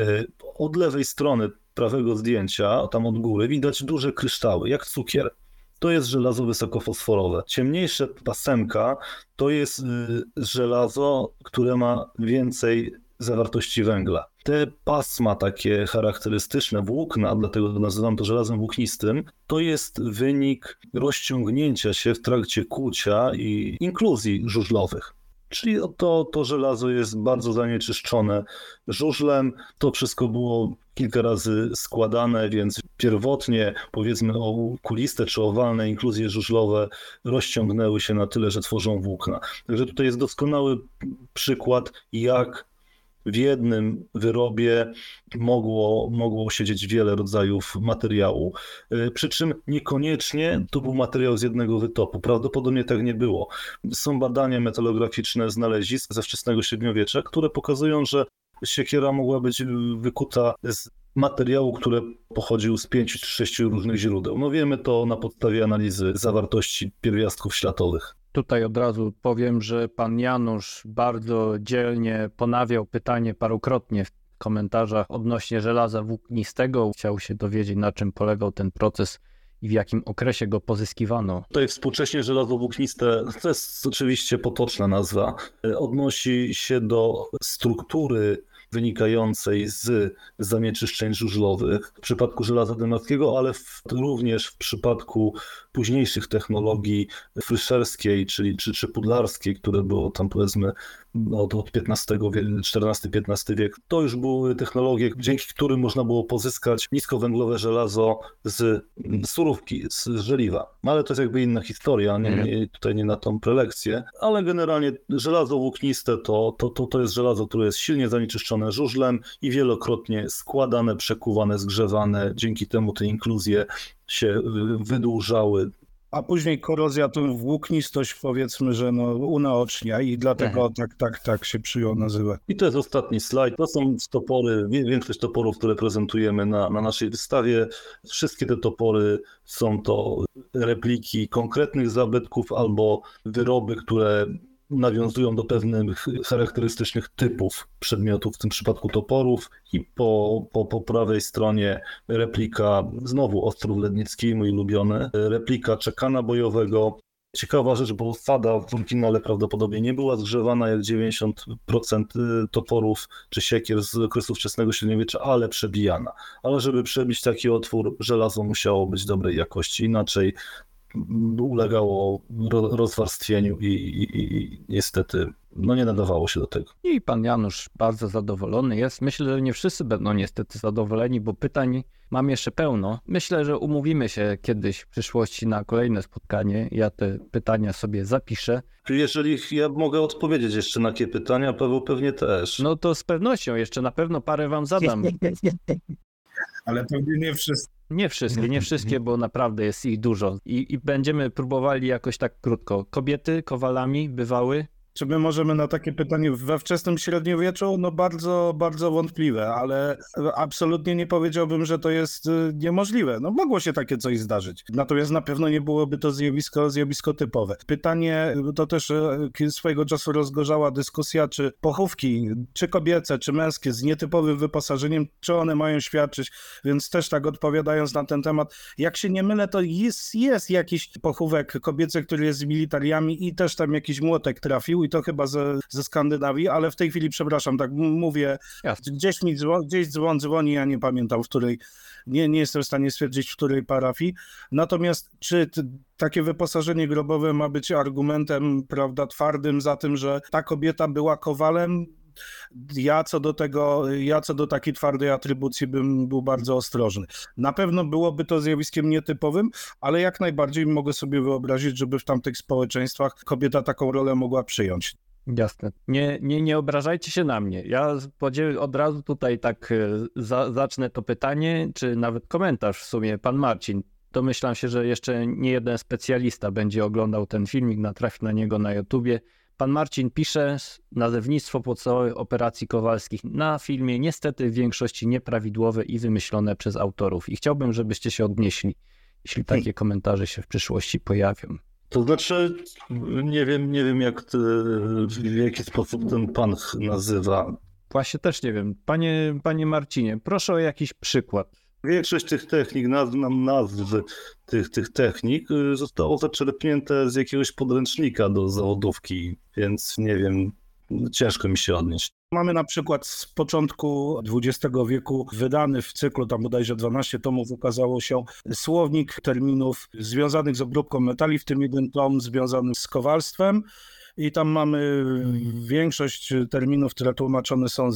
Od lewej strony prawego zdjęcia, tam od góry, widać duże kryształy, jak cukier. To jest żelazo wysokofosforowe. Ciemniejsze pasemka to jest żelazo, które ma więcej zawartości węgla. Te pasma takie charakterystyczne, włókna, dlatego nazywam to żelazem włóknistym, to jest wynik rozciągnięcia się w trakcie kłucia i inkluzji żużlowych. Czyli to żelazo jest bardzo zanieczyszczone żużlem. To wszystko było kilka razy składane, więc pierwotnie powiedzmy kuliste czy owalne inkluzje żużlowe rozciągnęły się na tyle, że tworzą włókna. Także tutaj jest doskonały przykład, jak w jednym wyrobie mogło siedzieć wiele rodzajów materiału, przy czym niekoniecznie to był materiał z jednego wytopu. Prawdopodobnie tak nie było. Są badania metalograficzne znalezisk ze wczesnego średniowiecza, które pokazują, że siekiera mogła być wykuta z materiału, który pochodził z 5 czy 6 różnych źródeł. No wiemy to na podstawie analizy zawartości pierwiastków ślatowych. Tutaj od razu powiem, że pan Janusz bardzo dzielnie ponawiał pytanie parukrotnie w komentarzach odnośnie żelaza włóknistego. Chciał się dowiedzieć, na czym polegał ten proces i w jakim okresie go pozyskiwano. Tutaj współcześnie żelazo włókniste, to jest oczywiście potoczna nazwa, odnosi się do struktury wynikającej z zanieczyszczeń żużlowych w przypadku żelaza denmarskiego, ale również w przypadku późniejszych technologii fryszerskiej czy pudlarskiej, które było tam powiedzmy od XIV-XV wiek. To już były technologie, dzięki którym można było pozyskać niskowęglowe żelazo z surówki, z żeliwa. Ale to jest jakby inna historia, tutaj nie na tą prelekcję, ale generalnie żelazo włókniste to jest żelazo, które jest silnie zanieczyszczone żużlem i wielokrotnie składane, przekuwane, zgrzewane. Dzięki temu te inkluzje się wydłużały. A później korozja tą włóknistość powiedzmy, że unaocznia i dlatego tak się przyjął nazywać. I to jest ostatni slajd. To są topory, większość toporów, które prezentujemy na naszej wystawie. Wszystkie te topory są to repliki konkretnych zabytków albo wyroby, które nawiązują do pewnych charakterystycznych typów przedmiotów, w tym przypadku toporów i po prawej stronie replika znowu Ostrów Lednicki, mój ulubiony, replika czekana bojowego. Ciekawa rzecz, bo sada w oryginale prawdopodobnie nie była zgrzewana jak 90% toporów czy siekier z okresu wczesnego średniowiecza, ale przebijana. Ale żeby przebić taki otwór, żelazo musiało być dobrej jakości, inaczej ulegało rozwarstwieniu i niestety nie nadawało się do tego. I pan Janusz bardzo zadowolony jest. Myślę, że nie wszyscy będą niestety zadowoleni, bo pytań mam jeszcze pełno. Myślę, że umówimy się kiedyś w przyszłości na kolejne spotkanie. Ja te pytania sobie zapiszę. Jeżeli ja mogę odpowiedzieć jeszcze na takie pytania, Paweł pewnie też. No to z pewnością jeszcze na pewno parę wam zadam. Ale pewnie nie wszyscy. Nie wszystkie, bo naprawdę jest ich dużo. I będziemy próbowali jakoś tak krótko. Kobiety kowalami bywały? Czy my możemy na takie pytanie we wczesnym średniowieczu? No bardzo, bardzo wątpliwe, ale absolutnie nie powiedziałbym, że to jest niemożliwe. No mogło się takie coś zdarzyć. Natomiast na pewno nie byłoby to zjawisko typowe. Pytanie, to też swojego czasu rozgorzała dyskusja, czy pochówki, czy kobiece, czy męskie z nietypowym wyposażeniem, czy one mają świadczyć, więc też tak odpowiadając na ten temat, jak się nie mylę, to jest jakiś pochówek kobiecy, który jest z militariami i też tam jakiś młotek trafił i to chyba ze Skandynawii, ale w tej chwili, przepraszam, tak mówię, gdzieś dzwoni, ja nie pamiętam, w której, nie jestem w stanie stwierdzić, w której parafii. Natomiast czy takie wyposażenie grobowe ma być argumentem, prawda, twardym za tym, że ta kobieta była kowalem? Ja co do takiej twardej atrybucji bym był bardzo ostrożny. Na pewno byłoby to zjawiskiem nietypowym, ale jak najbardziej mogę sobie wyobrazić, żeby w tamtych społeczeństwach kobieta taką rolę mogła przyjąć. Jasne. Nie obrażajcie się na mnie. Ja od razu tutaj tak zacznę to pytanie, czy nawet komentarz w sumie. Pan Marcin, domyślam się, że jeszcze nie jeden specjalista będzie oglądał ten filmik, natrafi na niego na YouTubie. Pan Marcin pisze, nazewnictwo podstawowych operacji kowalskich na filmie niestety w większości nieprawidłowe i wymyślone przez autorów. I chciałbym, żebyście się odnieśli, jeśli takie komentarze się w przyszłości pojawią. To znaczy, nie wiem w jaki sposób ten pan nazywa. Właśnie też nie wiem. Panie Marcinie, proszę o jakiś przykład. Większość tych technik, nazwy tych technik zostało zaczerpnięte z jakiegoś podręcznika do zawodówki, więc nie wiem, ciężko mi się odnieść. Mamy na przykład z początku XX wieku wydany w cyklu, tam bodajże 12 tomów ukazało się, słownik terminów związanych z obróbką metali, w tym jeden tom związany z kowalstwem. I tam mamy większość terminów, które tłumaczone są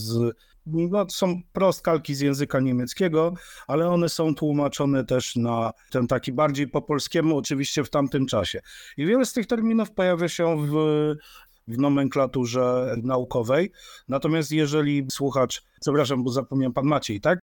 są prostkalki z języka niemieckiego, ale one są tłumaczone też na ten taki bardziej po polskiemu, oczywiście w tamtym czasie. I wiele z tych terminów pojawia się w nomenklaturze naukowej. Natomiast jeżeli słuchacz, przepraszam, bo zapomniałem, pan Maciej, tak?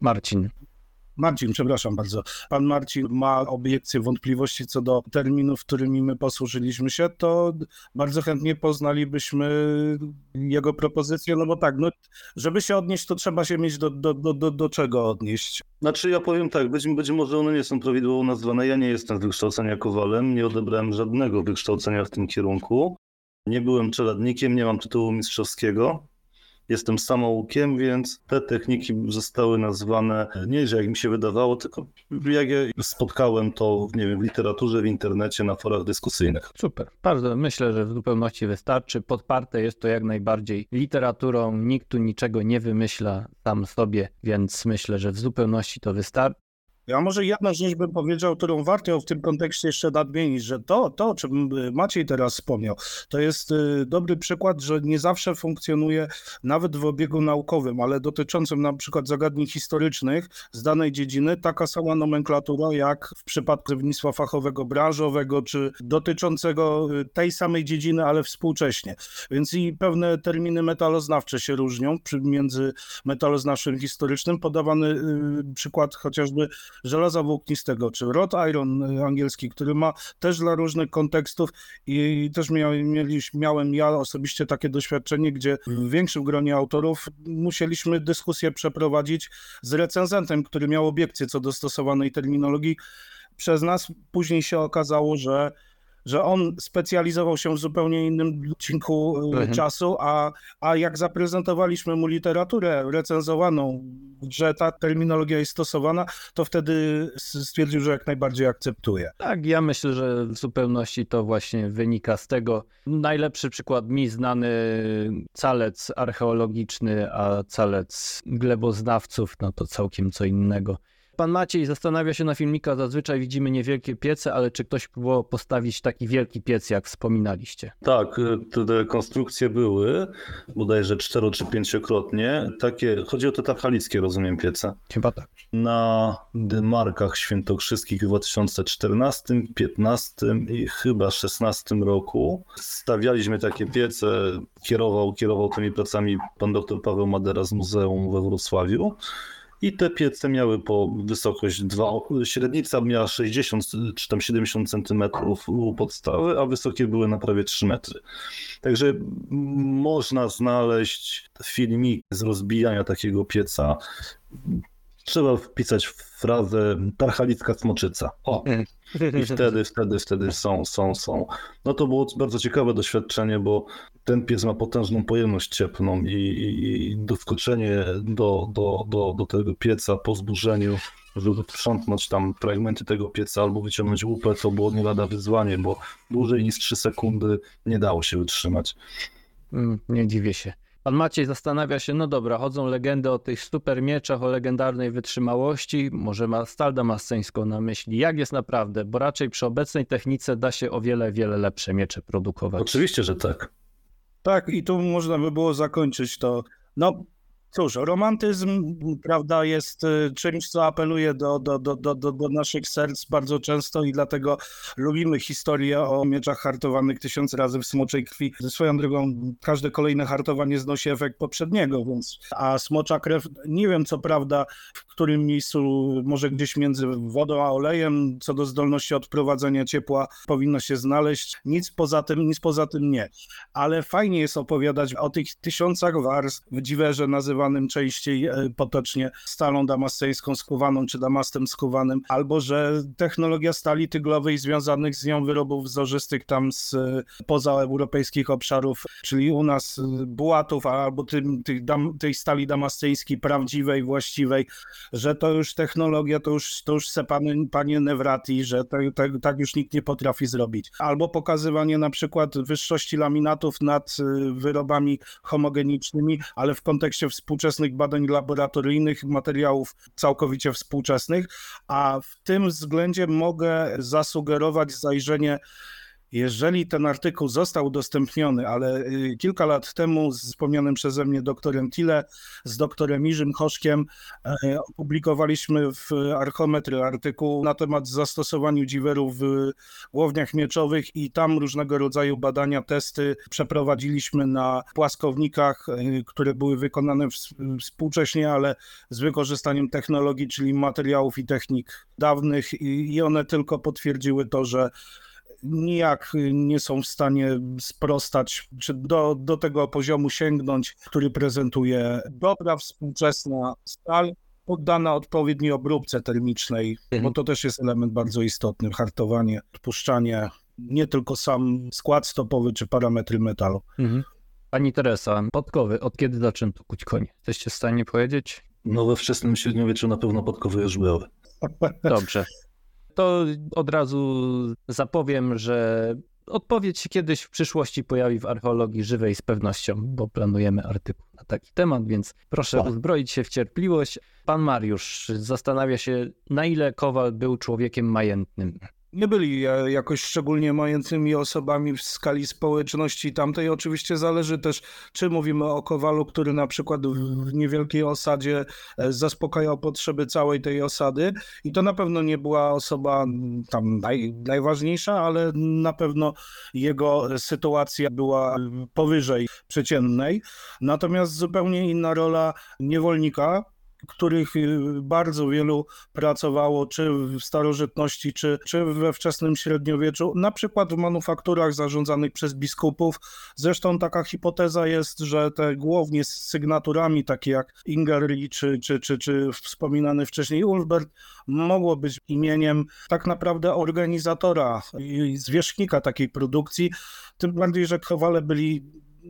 Marcin, przepraszam bardzo. Pan Marcin ma obiekcje, wątpliwości co do terminów, którymi my posłużyliśmy się, to bardzo chętnie poznalibyśmy jego propozycję, no bo tak, no, żeby się odnieść, to trzeba się mieć do czego odnieść. Znaczy ja powiem tak, być może one nie są prawidłowo nazwane, ja nie jestem z wykształcenia kowalem, nie odebrałem żadnego wykształcenia w tym kierunku, nie byłem czeladnikiem, nie mam tytułu mistrzowskiego. Jestem samoukiem, więc te techniki zostały nazwane nie, że jak mi się wydawało, tylko jak ja spotkałem to, nie wiem, w literaturze, w internecie, na forach dyskusyjnych. Super. Bardzo myślę, że w zupełności wystarczy. Podparte jest to jak najbardziej literaturą. Nikt tu niczego nie wymyśla sam sobie, więc myślę, że w zupełności to wystarczy. Ja może jedna rzecz bym powiedział, którą warto w tym kontekście jeszcze nadmienić, że to, o czym Maciej teraz wspomniał, to jest dobry przykład, że nie zawsze funkcjonuje nawet w obiegu naukowym, ale dotyczącym na przykład zagadnień historycznych z danej dziedziny, taka sama nomenklatura jak w przypadku nazewnictwa fachowego, branżowego, czy dotyczącego tej samej dziedziny, ale współcześnie. Więc i pewne terminy metaloznawcze się różnią między metaloznawczym i historycznym. Podawany przykład chociażby żelaza włóknistego, czy wrought iron angielski, który ma też dla różnych kontekstów i też miałem ja osobiście takie doświadczenie, gdzie w większym gronie autorów musieliśmy dyskusję przeprowadzić z recenzentem, który miał obiekcje co do stosowanej terminologii przez nas. Później się okazało, że on specjalizował się w zupełnie innym odcinku czasu, a jak zaprezentowaliśmy mu literaturę recenzowaną, że ta terminologia jest stosowana, to wtedy stwierdził, że jak najbardziej akceptuje. Tak, ja myślę, że w zupełności to właśnie wynika z tego. Najlepszy przykład mi znany calec archeologiczny, a calec gleboznawców, no to całkiem co innego. Pan Maciej zastanawia się na filmikach, zazwyczaj widzimy niewielkie piece, ale czy ktoś próbował postawić taki wielki piec, jak wspominaliście? Tak, te konstrukcje były, bodajże 4- czy 5-krotnie. Takie, chodzi o te tarchalickie, rozumiem, piece. Chyba tak. Na Dymarkach Świętokrzyskich w 2014, 2015 i chyba 2016 roku stawialiśmy takie piece. Kierował tymi pracami pan dr Paweł Madera z Muzeum we Wrocławiu. I te piece miały po wysokość średnica miała 60 czy tam 70 centymetrów u podstawy, a wysokie były na prawie 3 metry. Także można znaleźć filmik z rozbijania takiego pieca. Trzeba wpisać frazę tarchalicka smoczyca. O! I wtedy są. No to było bardzo ciekawe doświadczenie, bo ten piec ma potężną pojemność cieplną i doskoczenie do tego pieca po zburzeniu, żeby sprzątnąć tam fragmenty tego pieca albo wyciągnąć łupę, to było nie lada wyzwanie, bo dłużej niż 3 sekundy nie dało się utrzymać. Nie dziwię się. Pan Maciej zastanawia się, no dobra, chodzą legendy o tych super mieczach, o legendarnej wytrzymałości, może ma stal damasceńską na myśli. Jak jest naprawdę? Bo raczej przy obecnej technice da się o wiele, wiele lepsze miecze produkować. Oczywiście, że tak. Tak, i tu można by było zakończyć to. No cóż, romantyzm, prawda, jest czymś, co apeluje do naszych serc bardzo często i dlatego lubimy historię o mieczach hartowanych 1000 razy w smoczej krwi. Swoją drogą, każde kolejne hartowanie znosi efekt poprzedniego, więc a smocza krew, nie wiem co prawda, w którym miejscu, może gdzieś między wodą a olejem, co do zdolności odprowadzenia ciepła powinno się znaleźć. Nic poza tym nie. Ale fajnie jest opowiadać o tych 1000 warstw w dziwerze nazywanym częściej potocznie stalą damasceńską skuwaną czy damastem skuwanym, albo że technologia stali tyglowej związanych z nią wyrobów wzorzystych tam z pozaeuropejskich obszarów, czyli u nas bułatów albo tej stali damasceńskiej prawdziwej, właściwej, że to już technologia, to już se panie Newrati, że tak już nikt nie potrafi zrobić. Albo pokazywanie na przykład wyższości laminatów nad wyrobami homogenicznymi, ale w kontekście współczesnych badań laboratoryjnych, materiałów całkowicie współczesnych, a w tym względzie mogę zasugerować zajrzenie. Jeżeli ten artykuł został udostępniony, ale kilka lat temu z wspomnianym przeze mnie doktorem Tille, z doktorem Irzym Hoszkiem opublikowaliśmy w Archometry artykuł na temat zastosowania dziwerów w łowniach mieczowych i tam różnego rodzaju badania, testy przeprowadziliśmy na płaskownikach, które były wykonane współcześnie, ale z wykorzystaniem technologii, czyli materiałów i technik dawnych i one tylko potwierdziły to, że nijak nie są w stanie sprostać, czy do tego poziomu sięgnąć, który prezentuje dobra współczesna stal, poddana odpowiedniej obróbce termicznej, bo to też jest element bardzo istotny, hartowanie, odpuszczanie, nie tylko sam skład stopowy czy parametry metalu. Pani Teresa, podkowy, od kiedy zaczęto kuć konie? Jesteście w stanie powiedzieć? No we wczesnym średniowieczu na pewno podkowy już były. Dobrze. To od razu zapowiem, że odpowiedź się kiedyś w przyszłości pojawi w archeologii żywej z pewnością, bo planujemy artykuł na taki temat, więc proszę uzbroić się w cierpliwość. Pan Mariusz zastanawia się, na ile Kowal był człowiekiem majętnym. Nie byli jakoś szczególnie mającymi osobami w skali społeczności tamtej. Oczywiście zależy też, czy mówimy o Kowalu, który na przykład w niewielkiej osadzie zaspokajał potrzeby całej tej osady i to na pewno nie była osoba tam najważniejsza, ale na pewno jego sytuacja była powyżej przeciętnej. Natomiast zupełnie inna rola niewolnika, których bardzo wielu pracowało, czy w starożytności, czy we wczesnym średniowieczu, na przykład w manufakturach zarządzanych przez biskupów. Zresztą taka hipoteza jest, że te głownie z sygnaturami, takie jak Ingerli, czy wspominany wcześniej Ulfbert, mogło być imieniem tak naprawdę organizatora i zwierzchnika takiej produkcji, tym bardziej, że Kowale byli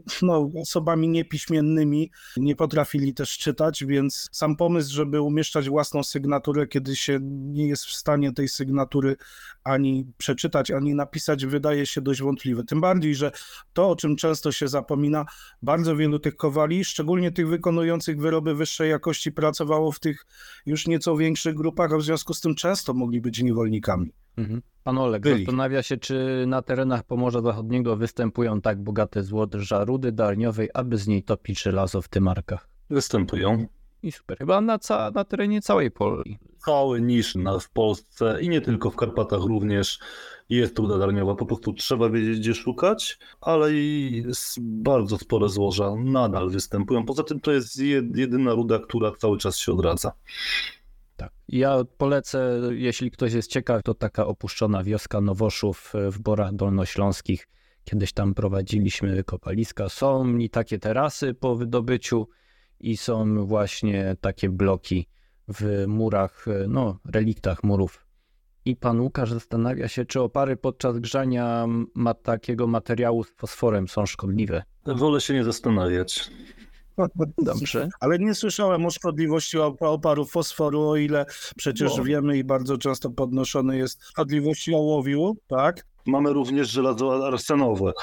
osobami niepiśmiennymi, nie potrafili też czytać, więc sam pomysł, żeby umieszczać własną sygnaturę, kiedy się nie jest w stanie tej sygnatury ani przeczytać, ani napisać, wydaje się dość wątpliwy. Tym bardziej, że to, o czym często się zapomina, bardzo wielu tych kowali, szczególnie tych wykonujących wyroby wyższej jakości, pracowało w tych już nieco większych grupach, a w związku z tym często mogli być niewolnikami. Pan Oleg zastanawia się, czy na terenach Pomorza Zachodniego występują tak bogate złoża rudy darniowej, aby z niej topić żelazo w tymarkach. Występują. I super. Chyba na terenie całej Polski. cały nisz w Polsce i nie tylko w Karpatach również jest ruda darniowa. Po prostu trzeba wiedzieć, gdzie szukać, ale i bardzo spore złoża nadal występują. Poza tym to jest jedyna ruda, która cały czas się odradza. Tak. Ja polecę, jeśli ktoś jest ciekaw, to taka opuszczona wioska Nowoszów w Borach Dolnośląskich. Kiedyś tam prowadziliśmy kopaliska. Są i takie terasy po wydobyciu i są właśnie takie bloki w murach, reliktach murów. I pan Łukasz zastanawia się, czy opary podczas grzania takiego materiału z fosforem są szkodliwe. Wolę się nie zastanawiać. Dobrze. Ale nie słyszałem o szkodliwości oparu fosforu, o ile przecież wiemy i bardzo często podnoszony jest szkodliwości ołowiu, tak? Mamy również żelazo arsenowe.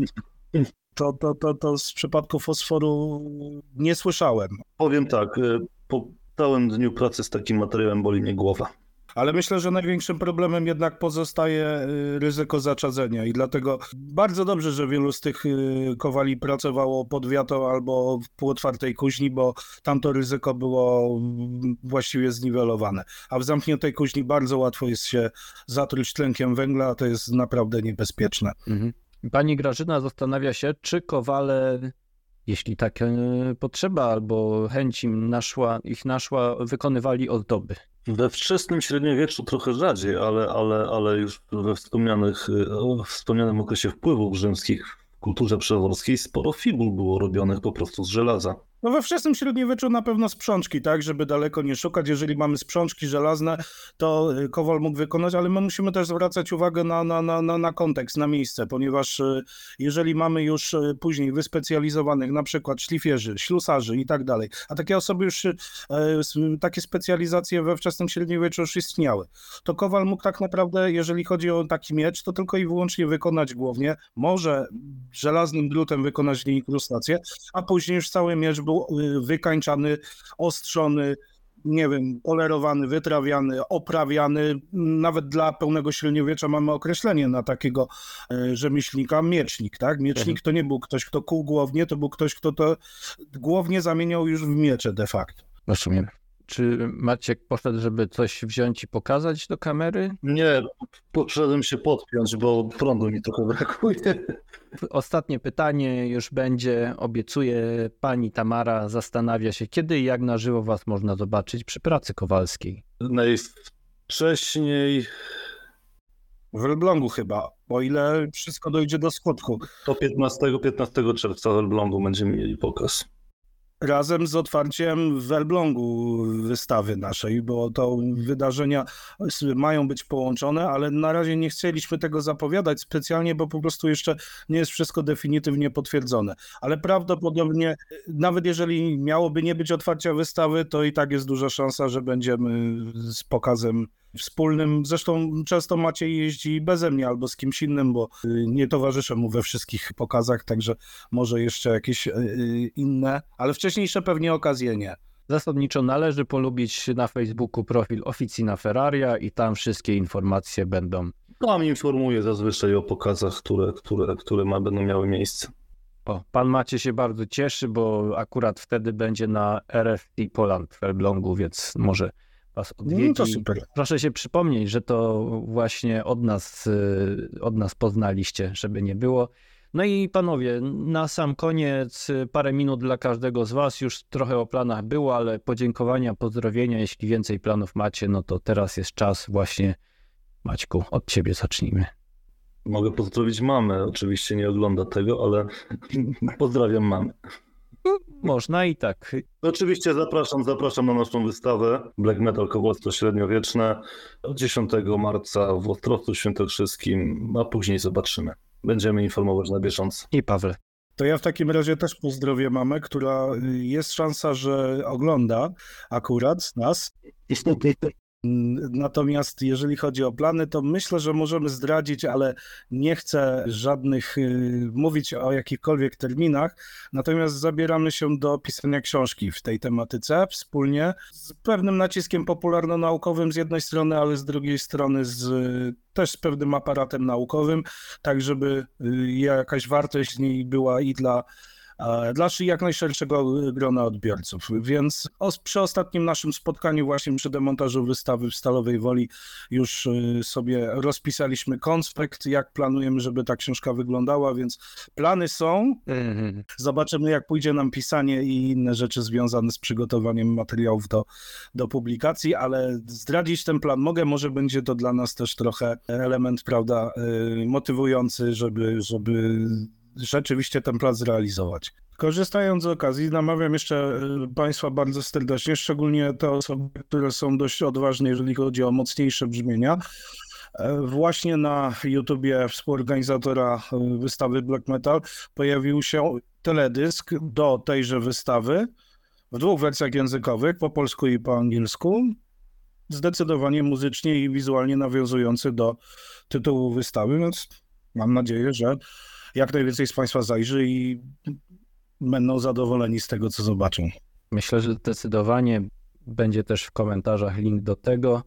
To z przypadku fosforu nie słyszałem. Powiem tak, po całym dniu pracy z takim materiałem boli mnie głowa. Ale myślę, że największym problemem jednak pozostaje ryzyko zaczadzenia i dlatego bardzo dobrze, że wielu z tych kowali pracowało pod wiatą albo w półotwartej kuźni, bo tamto ryzyko było właściwie zniwelowane. A w zamkniętej kuźni bardzo łatwo jest się zatruć tlenkiem węgla, a to jest naprawdę niebezpieczne. Mhm. Pani Grażyna zastanawia się, czy kowale, jeśli taka potrzeba albo chęć ich naszła, wykonywali ozdoby. We wczesnym średniowieczu trochę rzadziej, ale już we wspomnianym okresie wpływów rzymskich w kulturze przeworskiej sporo fibul było robionych po prostu z żelaza. No we wczesnym średniowieczu na pewno sprzączki, tak, żeby daleko nie szukać. Jeżeli mamy sprzączki żelazne, to kowal mógł wykonać, ale my musimy też zwracać uwagę na kontekst, na miejsce, ponieważ jeżeli mamy już później wyspecjalizowanych, na przykład szlifierzy, ślusarzy i tak dalej, a takie osoby już, takie specjalizacje we wczesnym średniowieczu już istniały, to kowal mógł tak naprawdę, jeżeli chodzi o taki miecz, to tylko i wyłącznie wykonać głownię, może żelaznym drutem wykonać inkrustację, a później już cały miecz był wykańczany, ostrzony, nie wiem, polerowany, wytrawiany, oprawiany. Nawet dla pełnego średniowiecza mamy określenie na takiego rzemieślnika, miecznik, tak? Miecznik to nie był ktoś, kto kuł głownię, to był ktoś, kto to głownię zamieniał już w miecze de facto. Rozumiem. Czy Maciek poszedł, żeby coś wziąć i pokazać do kamery? Nie, poszedłem się podpiąć, bo prądu mi trochę brakuje. Ostatnie pytanie już będzie, obiecuję. Pani Tamara zastanawia się, kiedy i jak na żywo was można zobaczyć przy pracy kowalskiej. Najwcześniej W Elblągu chyba, o ile wszystko dojdzie do skutku. to 15 czerwca w Elblągu będziemy mieli pokaz. Razem z otwarciem w Elblągu wystawy naszej, bo to wydarzenia mają być połączone, ale na razie nie chcieliśmy tego zapowiadać specjalnie, bo po prostu jeszcze nie jest wszystko definitywnie potwierdzone. Ale prawdopodobnie, nawet jeżeli miałoby nie być otwarcia wystawy, to i tak jest duża szansa, że będziemy z pokazem wspólnym. Zresztą często Maciej jeździ beze mnie albo z kimś innym, bo nie towarzyszę mu we wszystkich pokazach, także może jeszcze jakieś inne, ale wcześniejsze pewnie okazje nie. Zasadniczo należy polubić na Facebooku profil Officina Ferraria i tam wszystkie informacje będą. Tam informuję zazwyczaj o pokazach, które będą miały miejsce. Pan Maciej się bardzo cieszy, bo akurat wtedy będzie na RFT Poland w Elblągu, więc może was odwiedzi. No to super. Proszę się przypomnieć, że to właśnie od nas poznaliście, żeby nie było. No i panowie, na sam koniec parę minut dla każdego z was. Już trochę o planach było, ale podziękowania, pozdrowienia. Jeśli więcej planów macie, no to teraz jest czas właśnie. Maćku, od ciebie zacznijmy. Mogę pozdrowić mamę, oczywiście nie ogląda tego, ale pozdrawiam mamę. Można i tak. Oczywiście zapraszam na naszą wystawę Black Metal Kowalstwo Średniowieczne 10 marca w Ostrowcu Świętokrzyskim, a później zobaczymy. Będziemy informować na bieżąco. I Paweł. To ja w takim razie też pozdrowię mamę, która jest szansa, że ogląda akurat nas. Natomiast jeżeli chodzi o plany, to myślę, że możemy zdradzić, ale nie chcę mówić o jakichkolwiek terminach. Natomiast zabieramy się do pisania książki w tej tematyce wspólnie z pewnym naciskiem popularno-naukowym z jednej strony, ale z drugiej strony też z pewnym aparatem naukowym, tak żeby jakaś wartość z niej była i dla dla jak najszerszego grona odbiorców. Więc przy ostatnim naszym spotkaniu właśnie przy demontażu wystawy w Stalowej Woli już sobie rozpisaliśmy konspekt, jak planujemy, żeby ta książka wyglądała, więc plany są. Zobaczymy, jak pójdzie nam pisanie i inne rzeczy związane z przygotowaniem materiałów do publikacji, ale zdradzić ten plan mogę, może będzie to dla nas też trochę element, prawda, motywujący, żeby rzeczywiście ten plan zrealizować. Korzystając z okazji, namawiam jeszcze Państwa bardzo serdecznie, szczególnie te osoby, które są dość odważne, jeżeli chodzi o mocniejsze brzmienia. Właśnie na YouTubie współorganizatora wystawy Black Metal pojawił się teledysk do tejże wystawy w 2 wersjach językowych, po polsku i po angielsku, zdecydowanie muzycznie i wizualnie nawiązujący do tytułu wystawy, więc mam nadzieję, że jak najwięcej z Państwa zajrzy i będą zadowoleni z tego, co zobaczą. Myślę, że zdecydowanie będzie też w komentarzach link do tego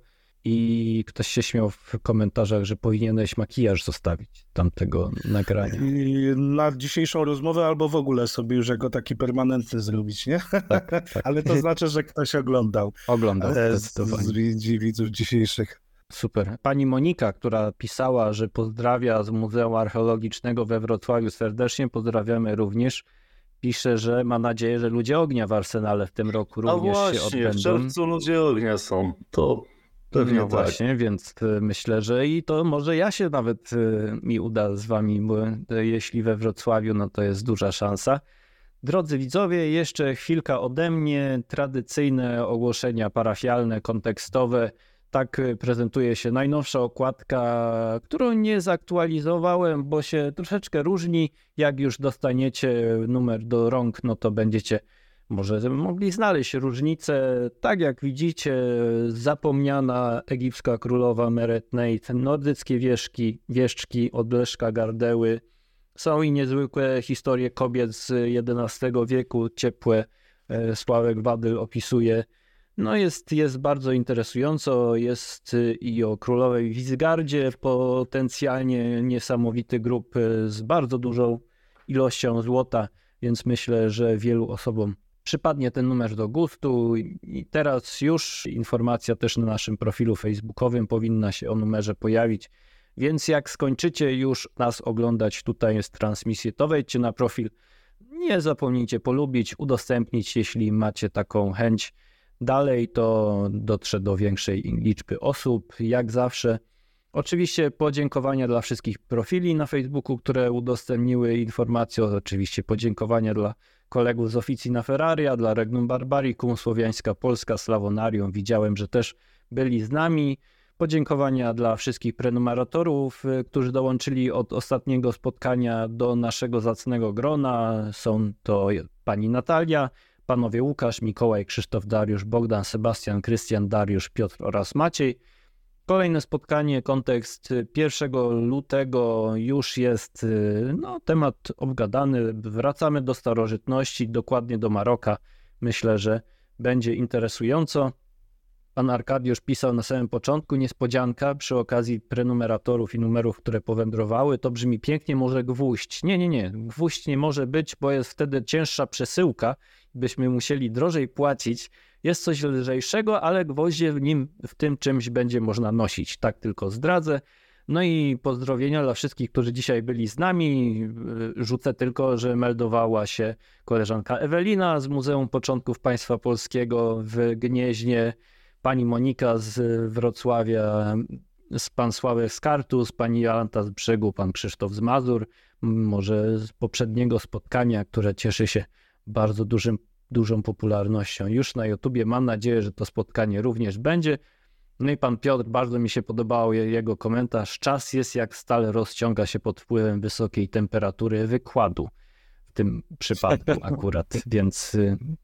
i ktoś się śmiał w komentarzach, że powinieneś makijaż zostawić tamtego nagrania. I na dzisiejszą rozmowę albo w ogóle sobie już jako taki permanentny zrobić, nie? Tak. Ale to znaczy, że ktoś oglądał. Oglądał zdecydowanie. Z widzów dzisiejszych. Super. Pani Monika, która pisała, że pozdrawia z Muzeum Archeologicznego we Wrocławiu serdecznie, pozdrawiamy również. Pisze, że ma nadzieję, że Ludzie Ognia w Arsenale w tym roku również się odbędą. W czerwcu Ludzie Ognia są. To pewnie no właśnie, więc myślę, że i to może ja się nawet mi uda z wami, bo jeśli we Wrocławiu, no to jest duża szansa. Drodzy widzowie, jeszcze chwilka ode mnie. Tradycyjne ogłoszenia parafialne, kontekstowe. Tak prezentuje się najnowsza okładka, którą nie zaktualizowałem, bo się troszeczkę różni. Jak już dostaniecie numer do rąk, no to będziecie może mogli znaleźć różnicę. Tak jak widzicie, zapomniana egipska królowa Meretneit, nordyckie wieszczki od Leszka Gardeły. Są i niezwykłe historie kobiet z XI wieku, ciepłe. Sławek Wadyl opisuje. No jest bardzo interesująco, jest i o królowej Wizgardzie, potencjalnie niesamowity grup z bardzo dużą ilością złota, więc myślę, że wielu osobom przypadnie ten numer do gustu i teraz już informacja też na naszym profilu facebookowym powinna się o numerze pojawić, więc jak skończycie już nas oglądać, tutaj jest transmisję, to wejdźcie na profil, nie zapomnijcie polubić, udostępnić, jeśli macie taką chęć. Dalej to dotrze do większej liczby osób, jak zawsze. Oczywiście podziękowania dla wszystkich profili na Facebooku, które udostępniły informacje. Oczywiście podziękowania dla kolegów z Officina Ferraria, dla Regnum Barbaricum, Słowiańska Polska, Slawonarium. Widziałem, że też byli z nami. Podziękowania dla wszystkich prenumeratorów, którzy dołączyli od ostatniego spotkania do naszego zacnego grona. Są to pani Natalia, panowie Łukasz, Mikołaj, Krzysztof, Dariusz, Bogdan, Sebastian, Krystian, Dariusz, Piotr oraz Maciej. Kolejne spotkanie, kontekst 1 lutego już jest temat obgadany. Wracamy do starożytności, dokładnie do Maroka. Myślę, że będzie interesująco. Pan Arkadiusz pisał na samym początku, niespodzianka przy okazji prenumeratorów i numerów, które powędrowały. To brzmi pięknie, może gwóźdź. Nie. Gwóźdź nie może być, bo jest wtedy cięższa przesyłka. Byśmy musieli drożej płacić. Jest coś lżejszego, ale gwoździe w tym czymś będzie można nosić. Tak tylko zdradzę. No i pozdrowienia dla wszystkich, którzy dzisiaj byli z nami. Rzucę tylko, że meldowała się koleżanka Ewelina z Muzeum Początków Państwa Polskiego w Gnieźnie, pani Monika z Wrocławia, pan Sławek z Kartus, pani Jolanta z Brzegu, pan Krzysztof z Mazur, może z poprzedniego spotkania, które cieszy się bardzo dużą popularnością już na YouTubie. Mam nadzieję, że to spotkanie również będzie. No i pan Piotr, bardzo mi się podobał jego komentarz. Czas jest jak stal rozciąga się pod wpływem wysokiej temperatury wykładu. W tym przypadku akurat, więc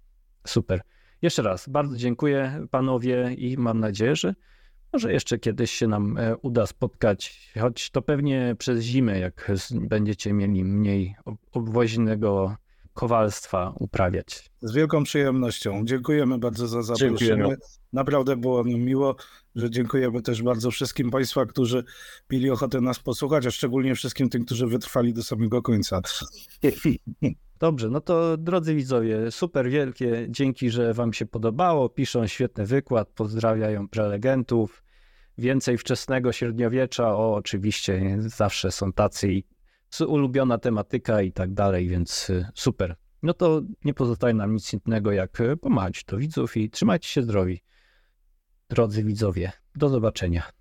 super. Jeszcze raz bardzo dziękuję panowie i mam nadzieję, że może jeszcze kiedyś się nam uda spotkać, choć to pewnie przez zimę, jak będziecie mieli mniej obwoźnego kowalstwa uprawiać. Z wielką przyjemnością. Dziękujemy bardzo za zaproszenie. Dziękujemy. Naprawdę było nam miło, że dziękujemy też bardzo wszystkim Państwa, którzy mieli ochotę nas posłuchać, a szczególnie wszystkim tym, którzy wytrwali do samego końca. Dobrze, no to drodzy widzowie, super wielkie dzięki, że wam się podobało. Piszą świetny wykład, pozdrawiają prelegentów. Więcej wczesnego średniowiecza, oczywiście zawsze są tacy i ulubiona tematyka i tak dalej, więc super. No to nie pozostaje nam nic innego jak pomagać do widzów i trzymajcie się zdrowi. Drodzy widzowie, do zobaczenia.